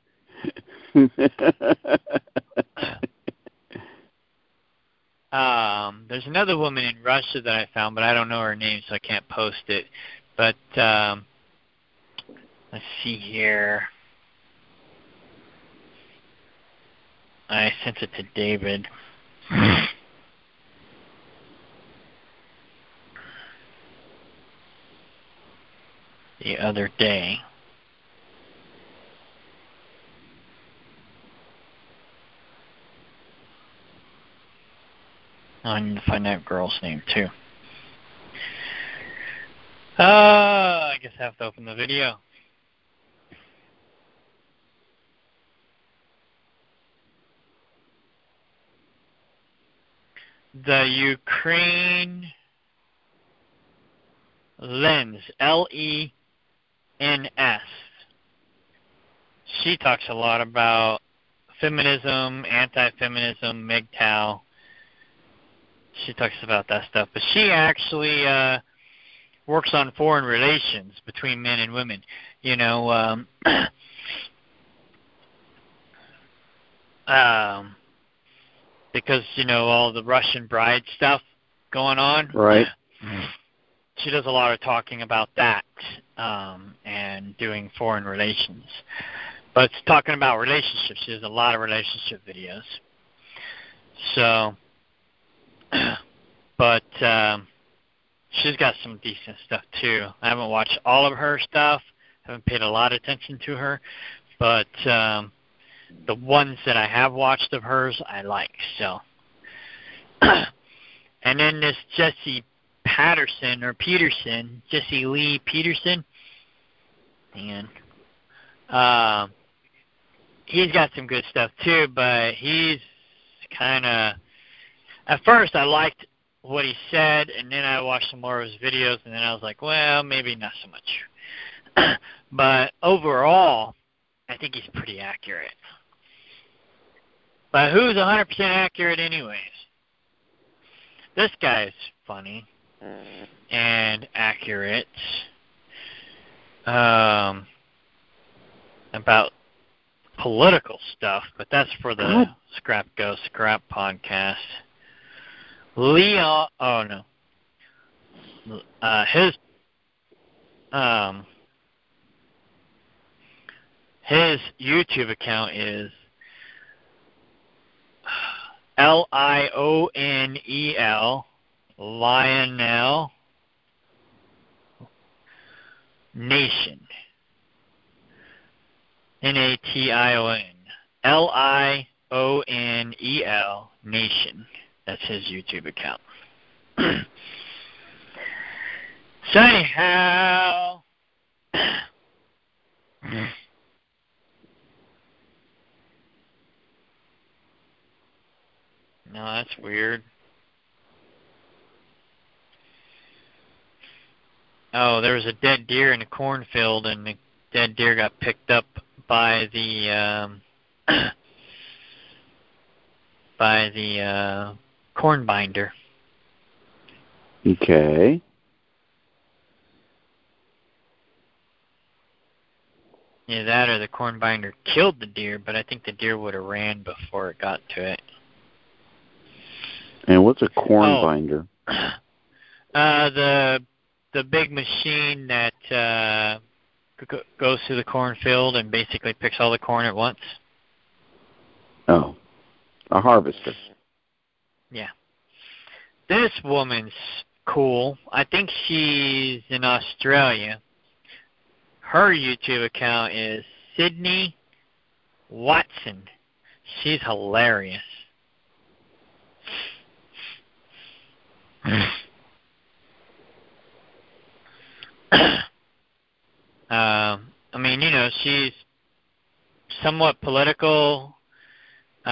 A: There's another woman in Russia that I found, but I don't know her name, so I can't post it. But let's see here. I sent it to David. The other day. I need to find that girl's name too. I guess I have to open the video. The Ukraine Lens, Lens. She talks a lot about feminism, anti-feminism, MGTOW. She talks about that stuff. But she actually works on foreign relations between men and women. Because, all the Russian bride stuff going on.
C: Right.
A: She does a lot of talking about that and doing foreign relations. But talking about relationships, she does a lot of relationship videos. So, but she's got some decent stuff too. I haven't watched all of her stuff. Haven't paid a lot of attention to her. But the ones that I have watched of hers, I like. So, and then this Jesse Peterson, Jesse Lee Peterson, and he's got some good stuff too, but he's kind of, at first I liked what he said, and then I watched some more of his videos, and then I was like, well, maybe not so much. But overall, I think he's pretty accurate. But who's 100% accurate anyways? This guy's funny and accurate about political stuff, but that's for the Scrap Go Scrap podcast. Leon, oh no. His YouTube account is Lionel Lionel Nation. Nation. Lionel Nation. That's his YouTube account. So anyhow, no, that's weird. Oh, there was a dead deer in a cornfield, and the dead deer got picked up by the corn binder.
C: Okay.
A: Yeah, that or the corn binder killed the deer, but I think the deer would have ran before it got to it.
C: And what's a corn binder?
A: The big machine that goes through the cornfield and basically picks all the corn at once.
C: Oh, a harvester.
A: Yeah. This woman's cool. I think she's in Australia. Her YouTube account is Sydney Watson. She's hilarious. I mean, you know, she's somewhat political. She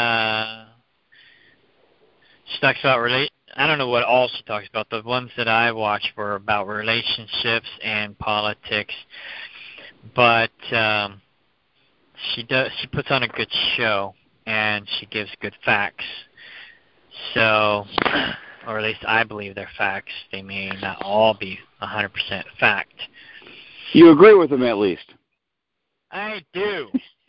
A: talks about I don't know what all she talks about. The ones that I watched were about relationships and politics. But she puts on a good show, and she gives good facts. So, or at least I believe they're facts. They may not all be 100% fact.
C: You agree with them at least?
A: I do.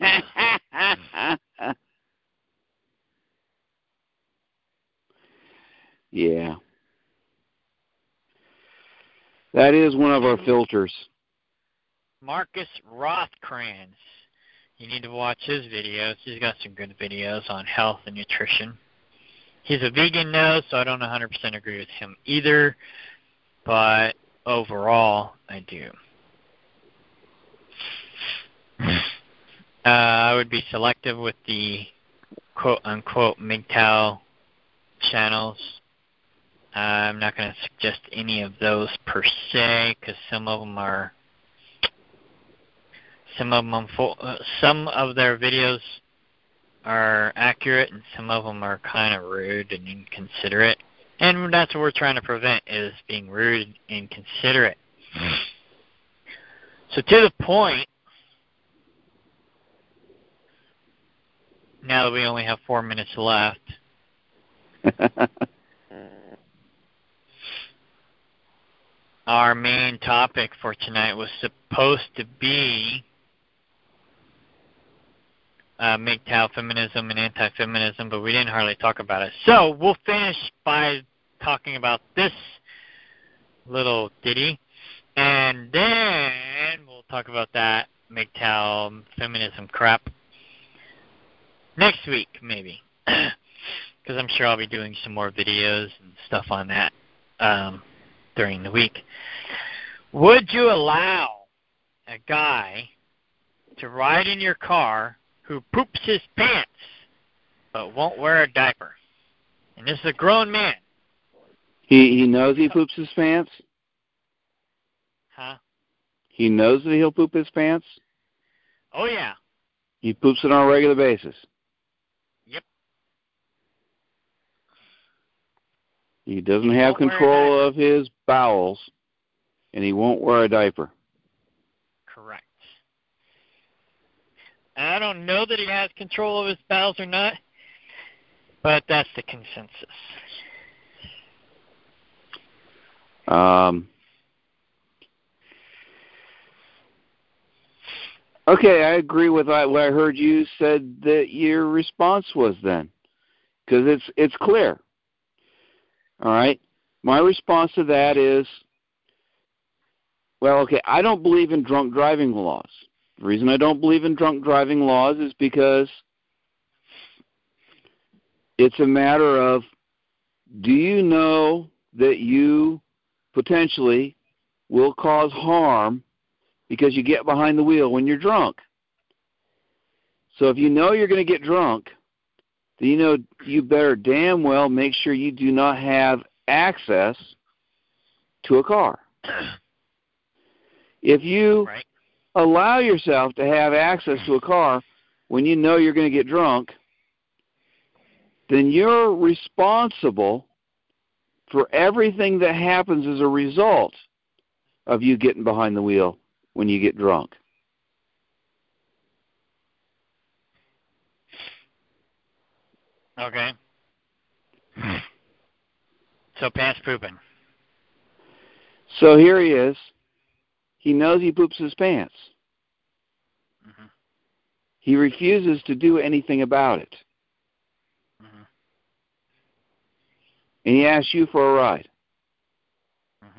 C: Yeah. That is one of our filters.
A: Marcus Rothkranz. You need to watch his videos. He's got some good videos on health and nutrition. He's a vegan now, so I don't 100% agree with him either. But overall, I do. I would be selective with the quote-unquote MGTOW channels. I'm not going to suggest any of those per se, because some of their videos are accurate, and some of them are kind of rude and inconsiderate. And that's what we're trying to prevent, is being rude and inconsiderate. So to the point, now that we only have 4 minutes left, our main topic for tonight was supposed to be MGTOW feminism and anti-feminism, but we didn't hardly talk about it. So we'll finish by talking about this little ditty, and then we'll talk about that MGTOW feminism crap next week, maybe, because I'm sure I'll be doing some more videos and stuff on that during the week. Would you allow a guy to ride in your car who poops his pants but won't wear a diaper? And this is a grown man.
C: He knows he poops his pants?
A: Huh?
C: He knows that he'll poop his pants?
A: Oh, yeah.
C: He poops it on a regular basis?
A: Yep.
C: He doesn't have control of his bowels, and he won't wear a diaper.
A: Correct. I don't know that he has control of his bowels or not. But that's the consensus.
C: Okay, I agree with what I heard you said that your response was then, because it's clear. All right, my response to that is, well, okay, I don't believe in drunk driving laws. The reason I don't believe in drunk driving laws is because it's a matter of, do you know that you potentially will cause harm because you get behind the wheel when you're drunk? So if you know you're going to get drunk, then you know you better damn well make sure you do not have access to a car. If you allow yourself to have access to a car when you know you're going to get drunk, then you're responsible for everything that happens as a result of you getting behind the wheel when you get drunk.
A: Okay. So pants pooping.
C: So here he is. He knows he poops his pants.
A: Mm-hmm.
C: He refuses to do anything about it.
A: Mm-hmm.
C: And he asks you for a ride.
A: Mm-hmm.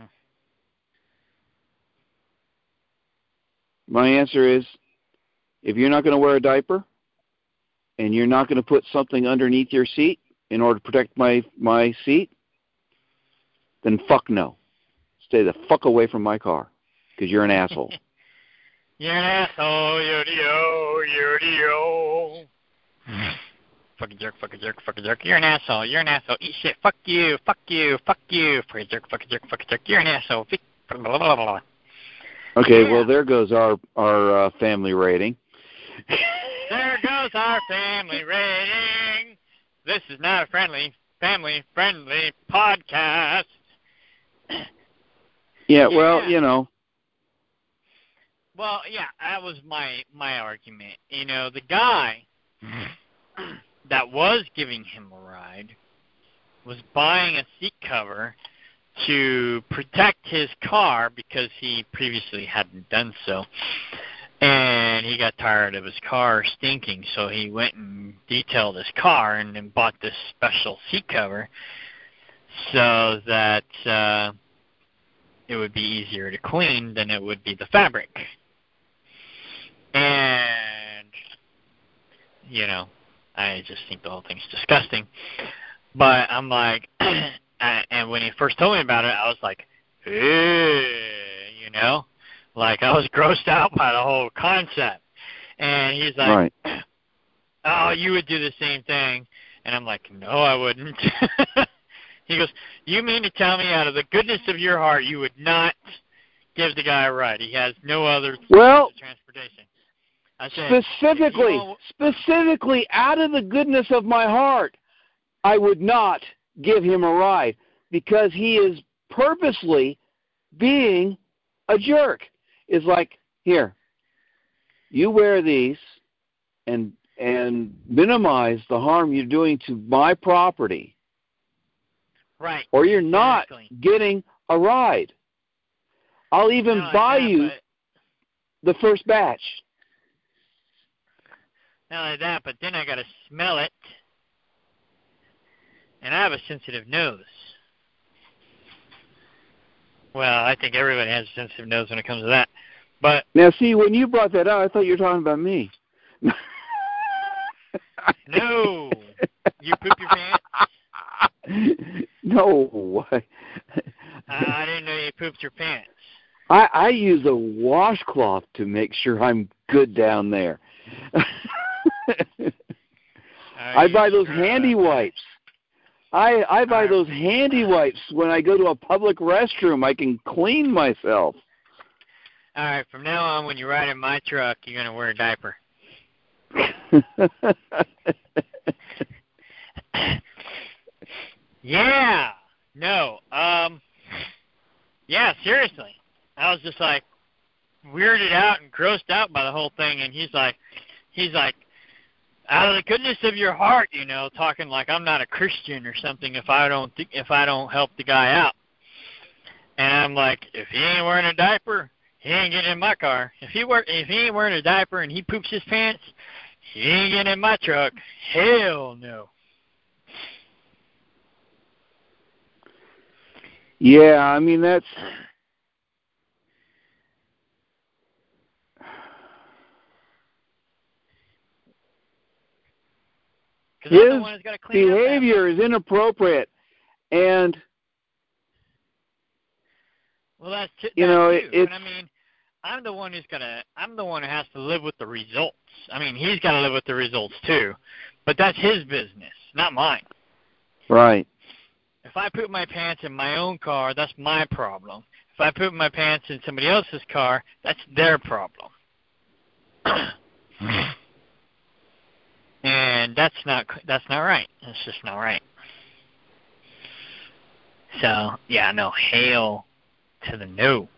C: My answer is, if you're not going to wear a diaper and you're not going to put something underneath your seat in order to protect my seat, then fuck no. Stay the fuck away from my car, because you're an asshole.
A: You're an asshole, yo-de-o. Fucking jerk, fucking jerk, fucking jerk. You're an asshole, you're an asshole. Eat shit, fuck you, fuck you, fuck you. Fucking jerk, fucking jerk, fucking jerk. You're an asshole. Blah, blah, blah, blah.
C: Okay,
A: Yeah.
C: well, there goes our family rating.
A: There goes our family rating. This is not a family-friendly podcast.
C: Yeah, well, you know.
A: Well, yeah, that was my argument. You know, the guy that was giving him a ride was buying a seat cover to protect his car because he previously hadn't done so. And he got tired of his car stinking, so he went and detailed his car and then bought this special seat cover so that it would be easier to clean than it would be the fabric. And, you know, I just think the whole thing's disgusting. But I'm like, and when he first told me about it, I was like, you know, like I was grossed out by the whole concept. And he's like,
C: right.
A: Oh, you would do the same thing. And I'm like, no, I wouldn't. He goes, you mean to tell me out of the goodness of your heart you would not give the guy a ride? He has no other transportation. I said,
C: specifically, out of the goodness of my heart, I would not give him a ride because he is purposely being a jerk. It's like, here, you wear these and minimize the harm you're doing to my property.
A: Right.
C: Or you're not getting a ride. I'll even buy you the first batch.
A: Not only that, but then I got to smell it. And I have a sensitive nose. Well, I think everybody has a sensitive nose when it comes to that. But
C: now, see, when you brought that out, I thought you were talking about me.
A: No. You poop your pants?
C: No.
A: I didn't know you pooped your pants.
C: I use a washcloth to make sure I'm good down there. I buy those handy wipes. I buy those handy wipes when I go to a public restroom. I can clean myself.
A: All right, from now on, when you ride in my truck, you're going to wear a diaper. Yeah. No. Yeah, seriously. I was just like weirded out and grossed out by the whole thing, and he's like, out of the goodness of your heart, talking like I'm not a Christian or something if I don't help the guy out. And I'm like, if he ain't wearing a diaper, he ain't getting in my car. If he ain't wearing a diaper and he poops his pants, he ain't getting in my truck. Hell no.
C: Yeah, I mean that's. His behavior is inappropriate, and
A: well, that's
C: it's.
A: But I mean, I'm the one who has to live with the results. I mean, he's got to live with the results too, but that's his business, not mine.
C: Right.
A: If I poop my pants in my own car, that's my problem. If I poop my pants in somebody else's car, that's their problem. And that's not right. That's just not right. So, yeah, no, hail to the no.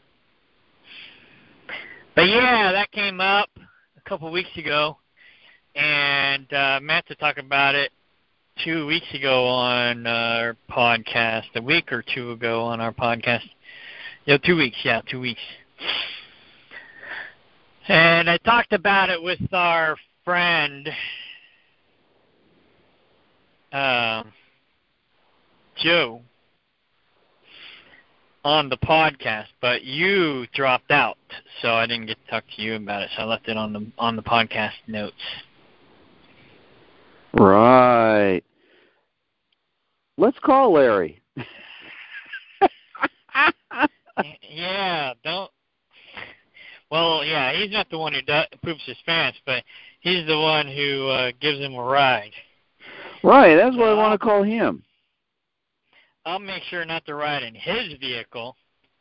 A: But yeah, that came up a couple weeks ago, and Matt to talk about it 2 weeks ago on our podcast, a week or two ago on our podcast. 2 weeks, 2 weeks. And I talked about it with our friend Joe on the podcast, but you dropped out, so I didn't get to talk to you about it. So I left it on the podcast notes.
C: Right. Let's call Larry.
A: Yeah, don't. Well, yeah, he's not the one who poops his pants, but he's the one who gives him a ride.
C: Right, that's what I want to call him.
A: I'll make sure not to ride in his vehicle.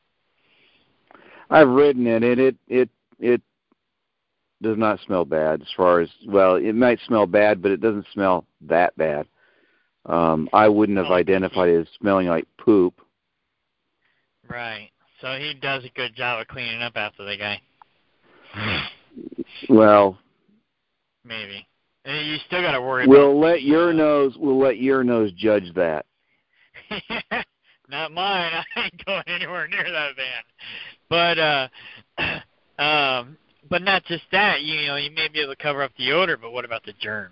C: I've ridden it, and it does not smell bad. As far as it might smell bad, but it doesn't smell that bad. I wouldn't have identified it as smelling like poop.
A: Right. So he does a good job of cleaning up after the guy.
C: Well,
A: maybe. You still got to worry
C: We'll
A: about
C: let your nose judge that.
A: Not mine. I ain't going anywhere near that van. But not just that. You may be able to cover up the odor, but what about the germs?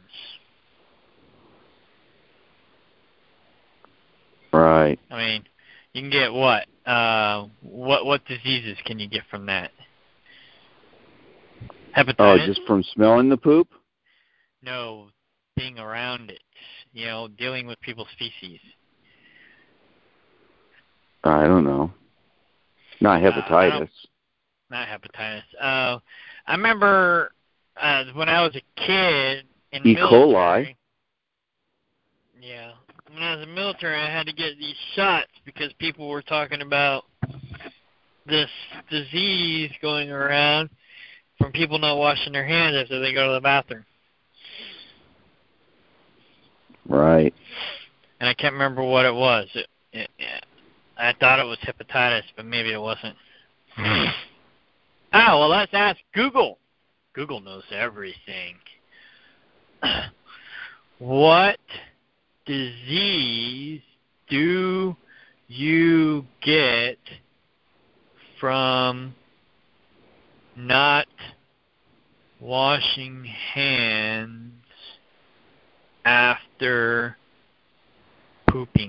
C: Right.
A: I mean, you can get what? What diseases can you get from that? Hepatitis?
C: Oh, just from smelling the poop?
A: No, being around it. Dealing with people's feces.
C: I don't know. Not hepatitis.
A: Not hepatitis. I remember when I was a kid in
C: E.
A: military.
C: coli.
A: Yeah. When I was in the military, I had to get these shots because people were talking about this disease going around from people not washing their hands after they go to the bathroom.
C: Right.
A: And I can't remember what it was. I thought it was hepatitis, but maybe it wasn't. Well, let's ask Google. Google knows everything. What disease do you get from not washing hands after pooping?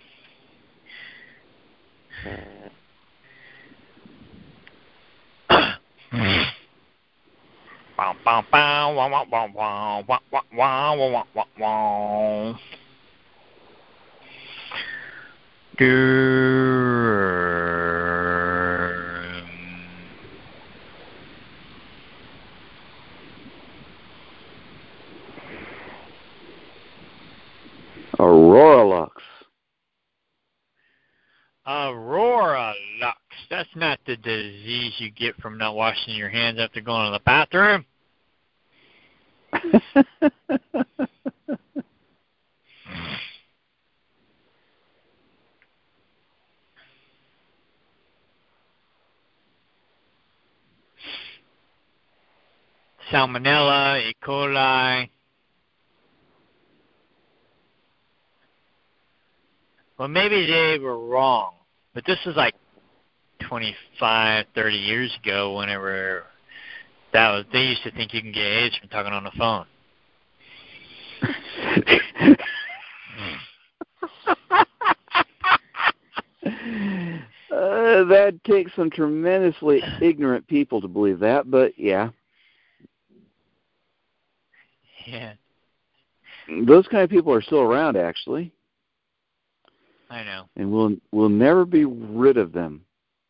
C: Aurora
A: Lux. That's not the disease you get from not washing your hands after going to the bathroom. Salmonella, E. coli, well, maybe they were wrong, but this was like 25, 30 years ago. Whenever they used to think you can get AIDS from talking on the phone.
C: That takes some tremendously ignorant people to believe that, but yeah.
A: Yeah.
C: Those kind of people are still around, actually.
A: I know.
C: And we'll never be rid of them.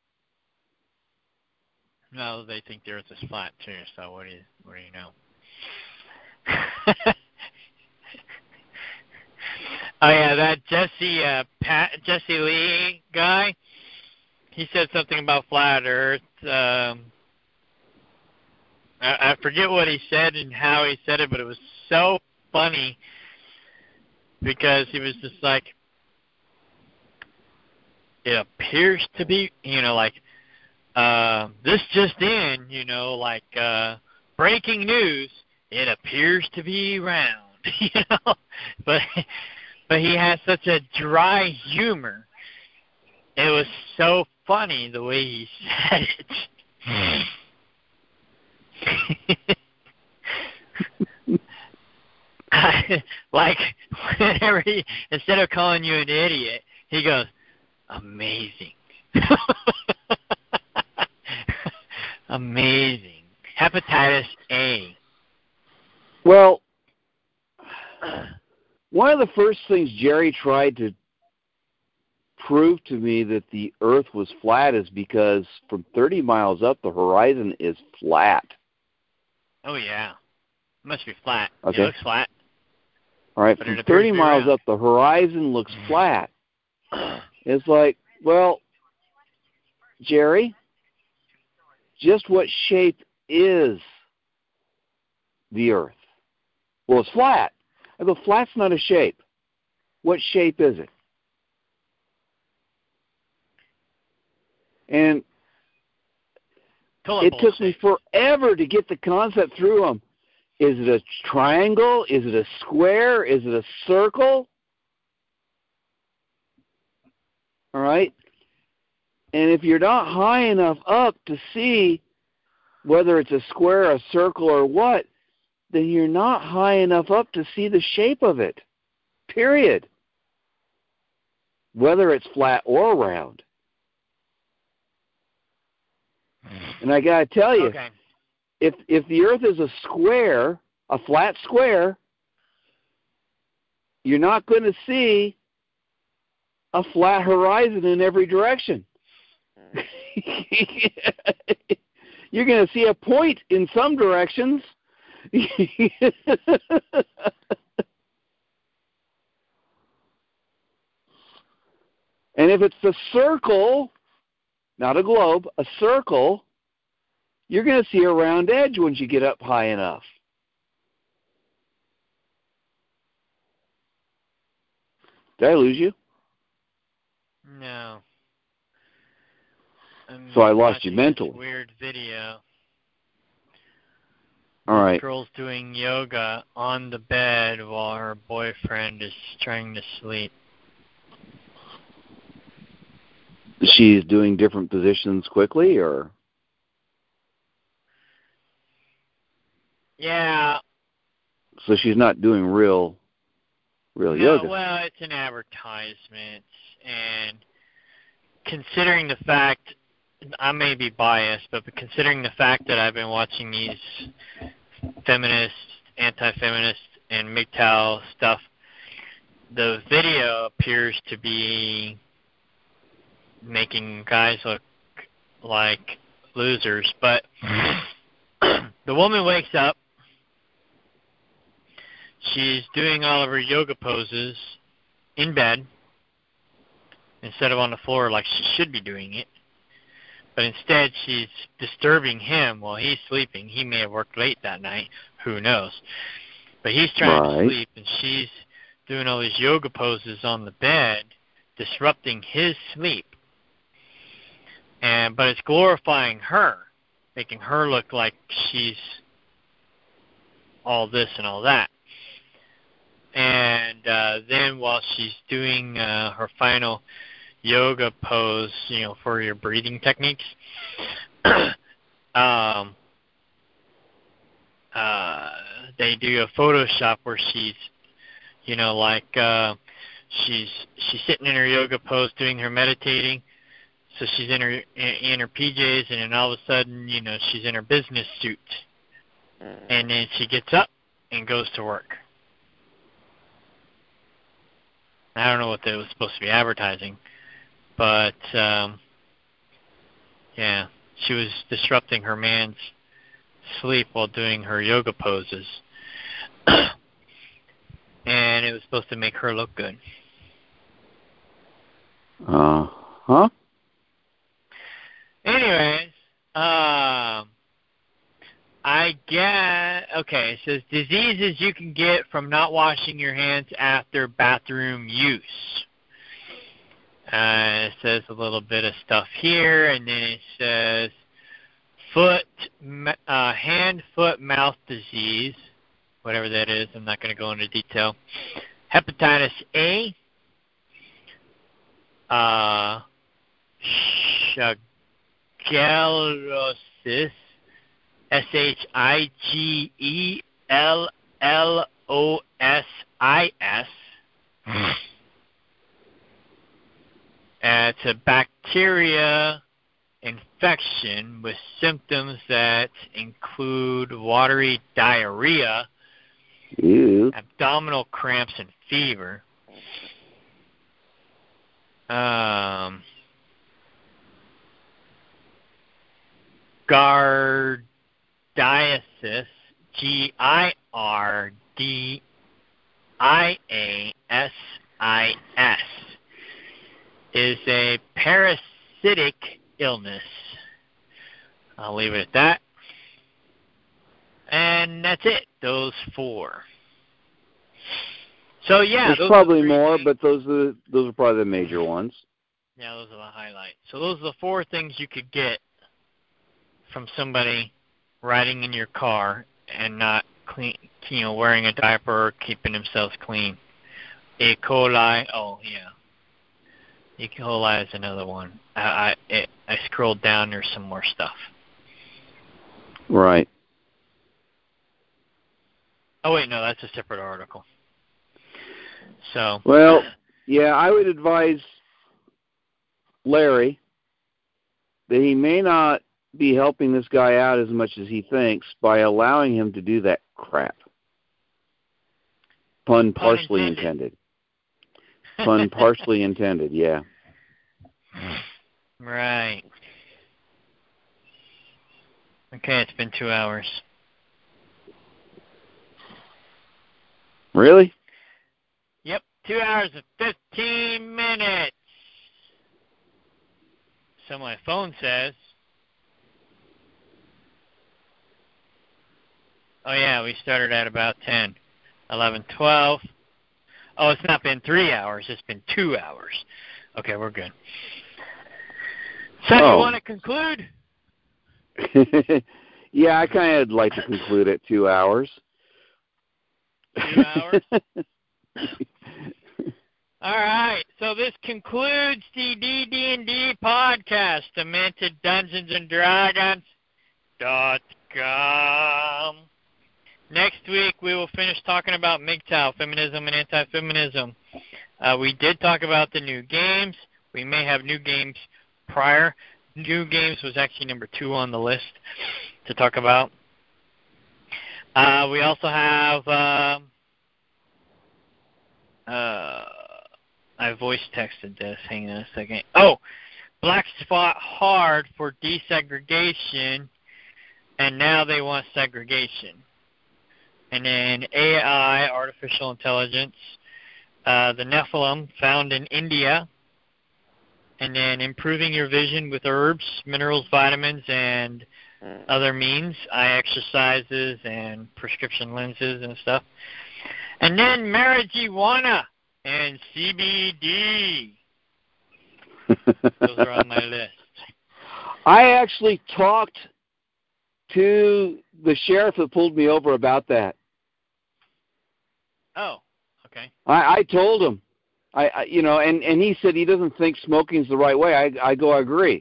A: No, they think the Earth is flat too. So what do you know? Oh yeah, that Jesse Lee guy. He said something about flat Earth. I forget what he said and how he said it, but it was so funny because he was just like, it appears to be, like, this just in, like, breaking news, it appears to be round, but he has such a dry humor. It was so funny the way he said it. Like, whenever instead of calling you an idiot, he goes, amazing. Amazing. Hepatitis A.
C: Well, one of the first things Jerry tried to prove to me that the Earth was flat is because from 30 miles up, the horizon is flat.
A: Oh, yeah. It must be flat.
C: Okay.
A: It looks flat.
C: All right,
A: But
C: from 30 miles up, the horizon looks flat. It's like, well, Jerry, just what shape is the Earth? Well, it's flat. I go, flat's not a shape. What shape is it? And it took me forever to get the concept through them. Is it a triangle? Is it a square? Is it a circle? All right? And if you're not high enough up to see whether it's a square, a circle, or what, then you're not high enough up to see the shape of it. Period. Whether it's flat or round. And I got to tell you, if the Earth is a square, a flat square, you're not going to see a flat horizon in every direction. You're going to see a point in some directions. And if it's a circle, not a globe, a circle, you're going to see a round edge once you get up high enough. Did I lose you?
A: No.
C: So I lost you mentally.
A: Weird video.
C: All right.
A: This girl's doing yoga on the bed while her boyfriend is trying to sleep.
C: She's doing different positions quickly, or?
A: Yeah.
C: So she's not doing real yoga.
A: Well, it's an advertisement, and considering the fact, I may be biased, but considering the fact that I've been watching these feminist, anti-feminist, and MGTOW stuff, the video appears to be making guys look like losers. But the woman wakes up. She's doing all of her yoga poses in bed instead of on the floor like she should be doing it. But instead, she's disturbing him while he's sleeping. He may have worked late that night. Who knows? But he's trying to sleep, and she's doing all these yoga poses on the bed, disrupting his sleep. But it's glorifying her, making her look like she's all this and all that. And then while she's doing her final yoga pose, for your breathing techniques, they do a Photoshop where she's, she's sitting in her yoga pose doing her meditating. So she's in her PJs, and then all of a sudden, she's in her business suit, and then she gets up and goes to work. I don't know what that was supposed to be advertising, but yeah, she was disrupting her man's sleep while doing her yoga poses, and it was supposed to make her look good.
C: Huh?
A: Anyways, I guess, okay, it says diseases you can get from not washing your hands after bathroom use. It says a little bit of stuff here, and then it says hand, foot, mouth disease, whatever that is. I'm not going to go into detail. Hepatitis A, Shigellosis, Shigellosis. It's a bacteria infection with symptoms that include watery diarrhea,
C: Ew.
A: abdominal cramps, and fever. Giardiasis, Giardiasis, is a parasitic illness. I'll leave it at that. And that's it, those 4. So yeah,
C: there's probably more, but those are probably the major ones.
A: Yeah, those are the highlights. So those are the 4 things you could get from somebody riding in your car and not clean, wearing a diaper or keeping themselves clean. E. coli. Oh yeah, E. coli is another one. I scrolled down. There's some more stuff.
C: Right.
A: Oh wait, no, that's a separate article. So.
C: Well, yeah, I would advise Larry that he may not be helping this guy out as much as he thinks by allowing him to do that crap. Pun partially intended. Pun partially intended, yeah.
A: Right. Okay, it's been 2 hours.
C: Really?
A: Yep, 2 hours and 15 minutes. So my phone says. Oh, yeah, we started at about 10, 11, 12. Oh, it's not been 3 hours. It's been 2 hours. Okay, we're good. So you want to conclude?
C: Yeah, I kind of like to conclude at 2 hours.
A: 2 hours? All right, so this concludes the DD&D podcast, DementedDungeonsAndDragons.com. Next week, we will finish talking about MGTOW, feminism and anti-feminism. We did talk about the new games. We may have new games prior. New games was actually number 2 on the list to talk about. We also have, I voice texted this. Hang on a second. Oh, Blacks fought hard for desegregation, and now they want segregation. And then AI, artificial intelligence, the Nephilim found in India, and then improving your vision with herbs, minerals, vitamins, and other means, eye exercises and prescription lenses and stuff. And then marijuana and CBD. Those are on my list.
C: I actually talked to the sheriff that pulled me over about that.
A: Oh, Okay.
C: I told him, and he said he doesn't think smoking's the right way. I agree.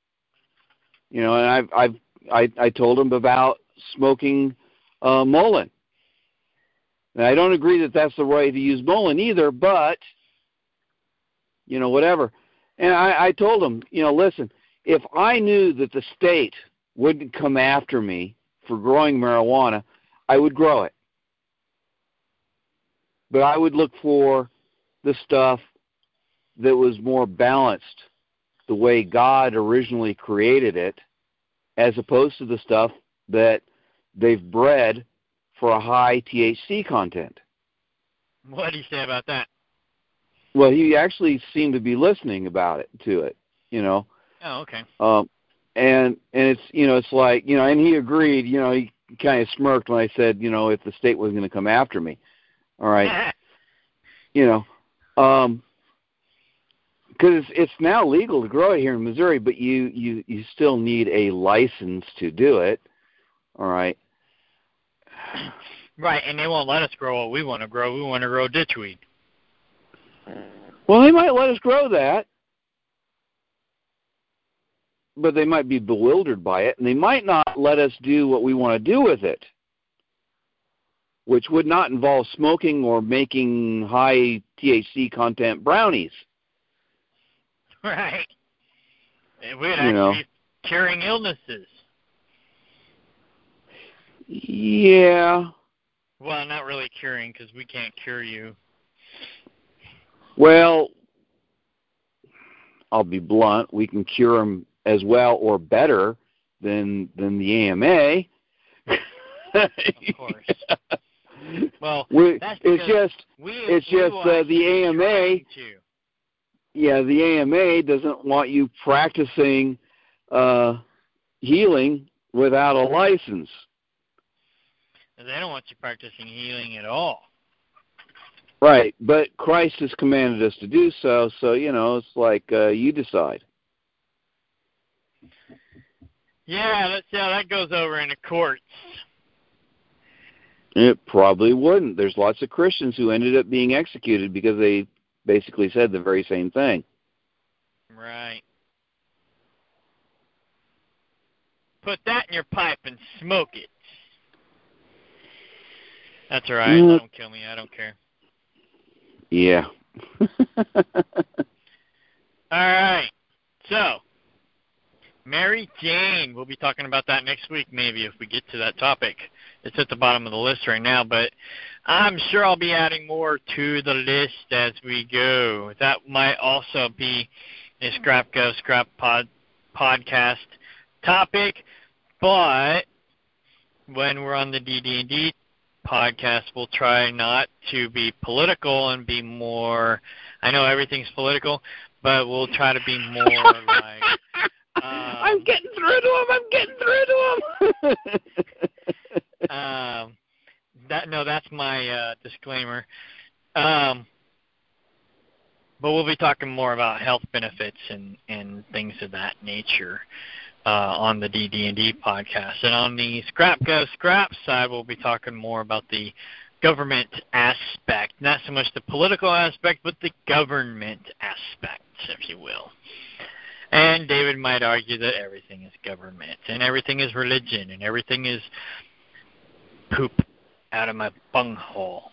C: And I told him about smoking Mullen. And I don't agree that that's the way to use Mullen either, but whatever. And I told him, listen, if I knew that the state wouldn't come after me for growing marijuana, I would grow it. But I would look for the stuff that was more balanced the way God originally created it, as opposed to the stuff that they've bred for a high THC content.
A: What did he say about that?
C: Well, he actually seemed to be listening to it.
A: Oh, okay.
C: And it's it's like and he agreed. He kind of smirked when I said if the state was going to come after me. All right. Because it's now legal to grow it here in Missouri, but you still need a license to do it. All right.
A: Right, and they won't let us grow what we want to grow. We want to grow ditchweed.
C: Well, they might let us grow that, but they might be bewildered by it, and they might not let us do what we want to do with it, which would not involve smoking or making high THC content brownies.
A: Right. It would actually be curing illnesses.
C: Yeah.
A: Well, not really curing, because we can't cure you.
C: Well, I'll be blunt. We can cure them as well or better than the AMA.
A: Of course. Well,
C: it's just the AMA. Yeah, the AMA doesn't want you practicing healing without a license.
A: They don't want you practicing healing at all.
C: Right, but Christ has commanded us to do so, so, it's like you decide.
A: Yeah, let's see how that goes over in the courts.
C: It probably wouldn't. There's lots of Christians who ended up being executed because they basically said the very same thing.
A: Right. Put that in your pipe and smoke it. That's all right. Don't kill me. I don't care.
C: Yeah.
A: All right. So, Mary Jane. We'll be talking about that next week, maybe, if we get to that topic. It's at the bottom of the list right now, but I'm sure I'll be adding more to the list as we go. That might also be a Scrap Go Scrap podcast topic, but when we're on the DD&D podcast, we'll try not to be political and be more, I know everything's political, but we'll try to be more like...
C: I'm getting through to him.
A: That's my disclaimer. But we'll be talking more about health benefits and things of that nature on the DD&D podcast. And on the Scrap Go Scrap side, we'll be talking more about the government aspect. Not so much the political aspect, but the government aspect, if you will. And David might argue that everything is government, and everything is religion, and everything is poop out of my bunghole.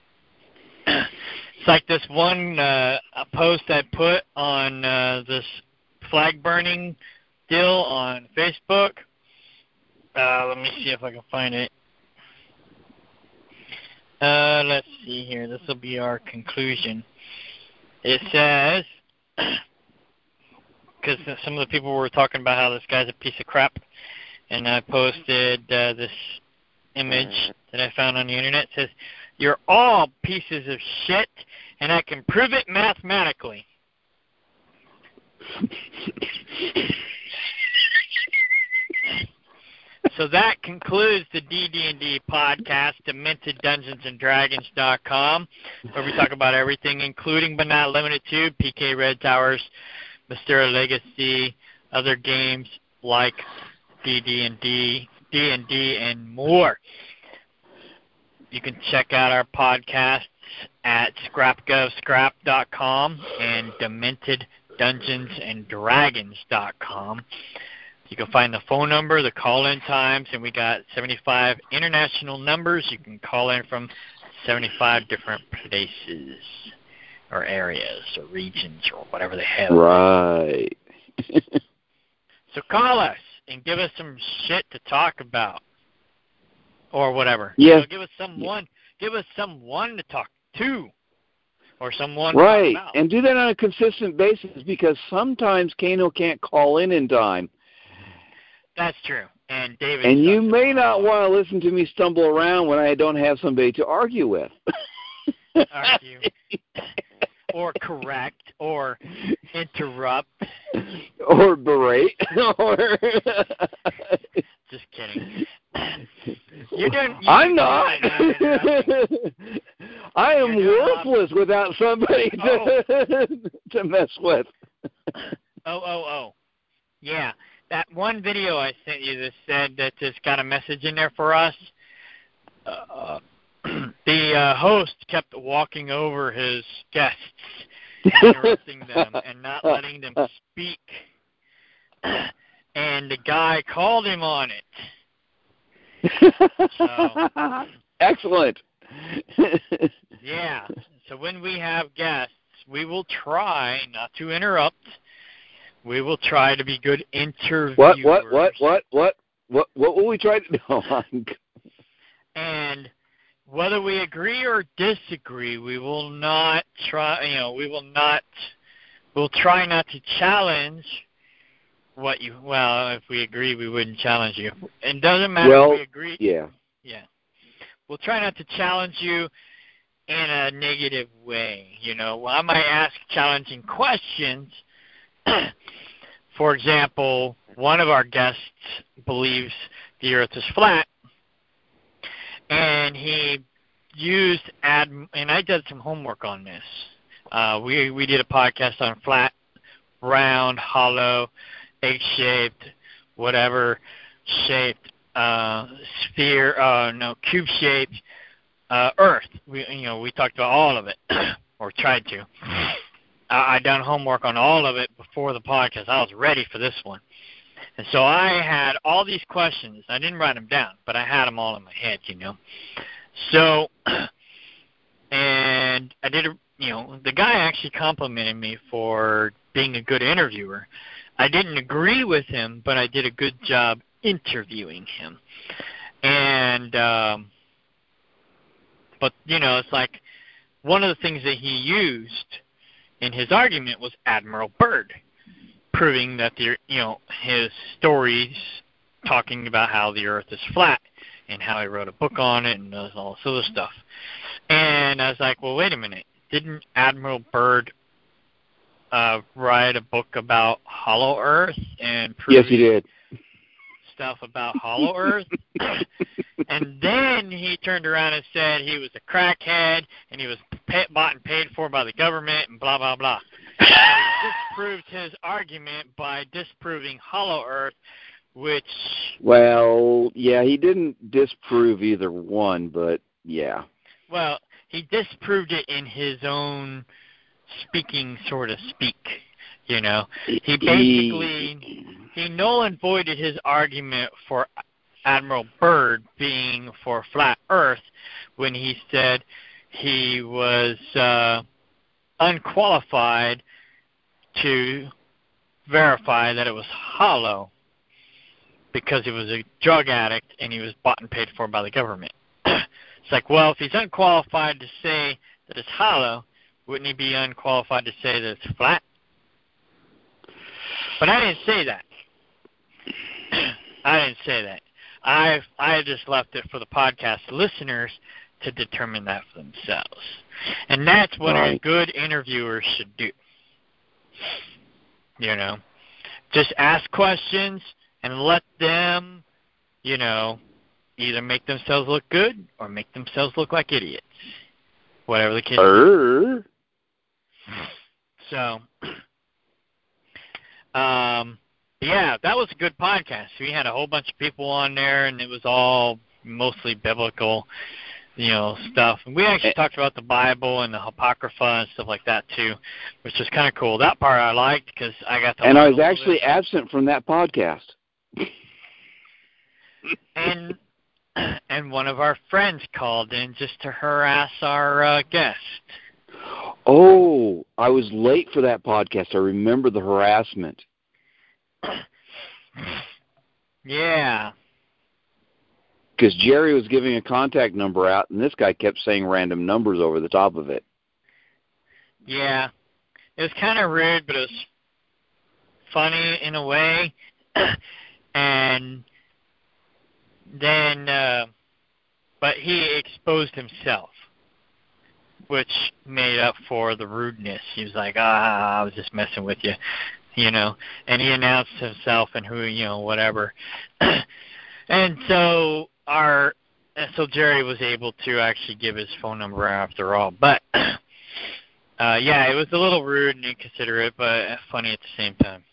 A: It's like this one post I put on this flag burning deal on Facebook. Let me see if I can find it. Let's see here. This will be our conclusion. It says, because some of the people were talking about how this guy's a piece of crap, and I posted this image that I found on the internet. It says, "You're all pieces of shit, and I can prove it mathematically." So that concludes the DD&D podcast, DementedDungeonsandDragons.com, where we talk about everything, including but not limited to PK Red Towers, Mysteria Legacy, other games like D&D, and more. You can check out our podcasts at scrapgovscrap.com and dementedDungeonsandDragons.com. You can find the phone number, the call-in times, and we got 75 international numbers. You can call in from 75 different places or areas or regions or whatever the hell.
C: Right.
A: So call us and give us some shit to talk about or whatever.
C: Yeah.
A: You know, give us someone to talk to or someone
C: Right.
A: to talk about.
C: And do that on a consistent basis, because sometimes Kano can't call in time.
A: That's true. And David.
C: And you may not want to listen to me stumble around when I don't have somebody to argue with.
A: Argue. Or correct. Or interrupt.
C: Or berate. Or
A: Just kidding.
C: I'm not. I am worthless without somebody to mess with.
A: Oh. Yeah. That one video I sent you that said that just got a message in there for us, the host kept walking over his guests, interrupting them and not letting them speak. And the guy called him on it. So,
C: excellent.
A: Yeah. So when we have guests, we will try not to interrupt. We will try to be good interviewers.
C: What will we try to do?
A: And whether we agree or disagree, we will not try, we'll try not to challenge if we agree, we wouldn't challenge you. It doesn't matter if we agree.
C: Yeah.
A: Yeah. We'll try not to challenge you in a negative way. I might ask challenging questions. For example, one of our guests believes the Earth is flat, and he used and I did some homework on this. We did a podcast on flat, round, hollow, egg-shaped, whatever shaped, cube-shaped Earth. We talked about all of it, or tried to. I done homework on all of it before the podcast. I was ready for this one. And so I had all these questions. I didn't write them down, but I had them all in my head, So, and I did, the guy actually complimented me for being a good interviewer. I didn't agree with him, but I did a good job interviewing him. And, but, it's like one of the things that he used in his argument was Admiral Byrd, proving that his stories talking about how the Earth is flat and how he wrote a book on it and all this other stuff. And I was like, well, wait a minute. Didn't Admiral Byrd write a book about Hollow Earth and prove
C: yes, he did.
A: stuff about Hollow Earth? And then he turned around and said he was a crackhead and he was bought and paid for by the government and blah, blah, blah. So he disproved his argument by disproving Hollow Earth, which...
C: Well, yeah, he didn't disprove either one, but yeah.
A: Well, he disproved it in his own speaking, so to speak. He basically... He null and voided his argument for Admiral Byrd being for flat Earth when he said he was unqualified to verify that it was hollow because he was a drug addict and he was bought and paid for by the government. It's like, well, if he's unqualified to say that it's hollow, wouldn't he be unqualified to say that it's flat? But I didn't say that. I just left it for the podcast listeners to determine that for themselves. And that's what a good interviewer should do. Just ask questions and let them, either make themselves look good or make themselves look like idiots. Whatever the case is. So, yeah, that was a good podcast. We had a whole bunch of people on there, and it was all mostly biblical. stuff. And we actually talked about the Bible and the Apocrypha and stuff like that too, which is kind of cool. That part I liked because I got to.
C: And I was actually absent from that podcast.
A: And one of our friends called in just to harass our guest.
C: Oh, I was late for that podcast. I remember the harassment.
A: Yeah.
C: Because Jerry was giving a contact number out, and this guy kept saying random numbers over the top of it.
A: Yeah. It was kind of rude, but it was funny in a way. And then, but he exposed himself, which made up for the rudeness. He was like, I was just messing with you, and he announced himself and who, whatever. And so Jerry was able to actually give his phone number after all. But, yeah, it was a little rude and inconsiderate, but funny at the same time.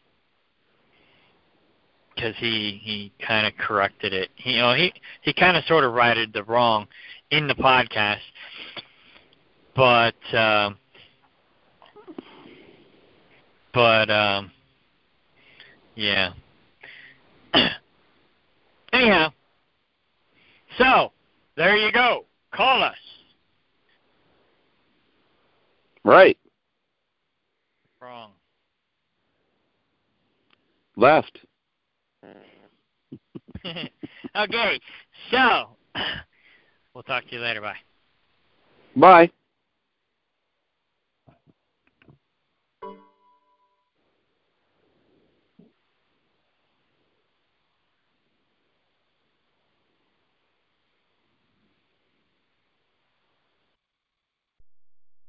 A: Because he kind of corrected it. He kind of sort of righted the wrong in the podcast. But yeah. Anyhow, so there you go. Call us.
C: Right.
A: Wrong.
C: Left.
A: Okay, so we'll talk to you later. Bye.
C: Bye.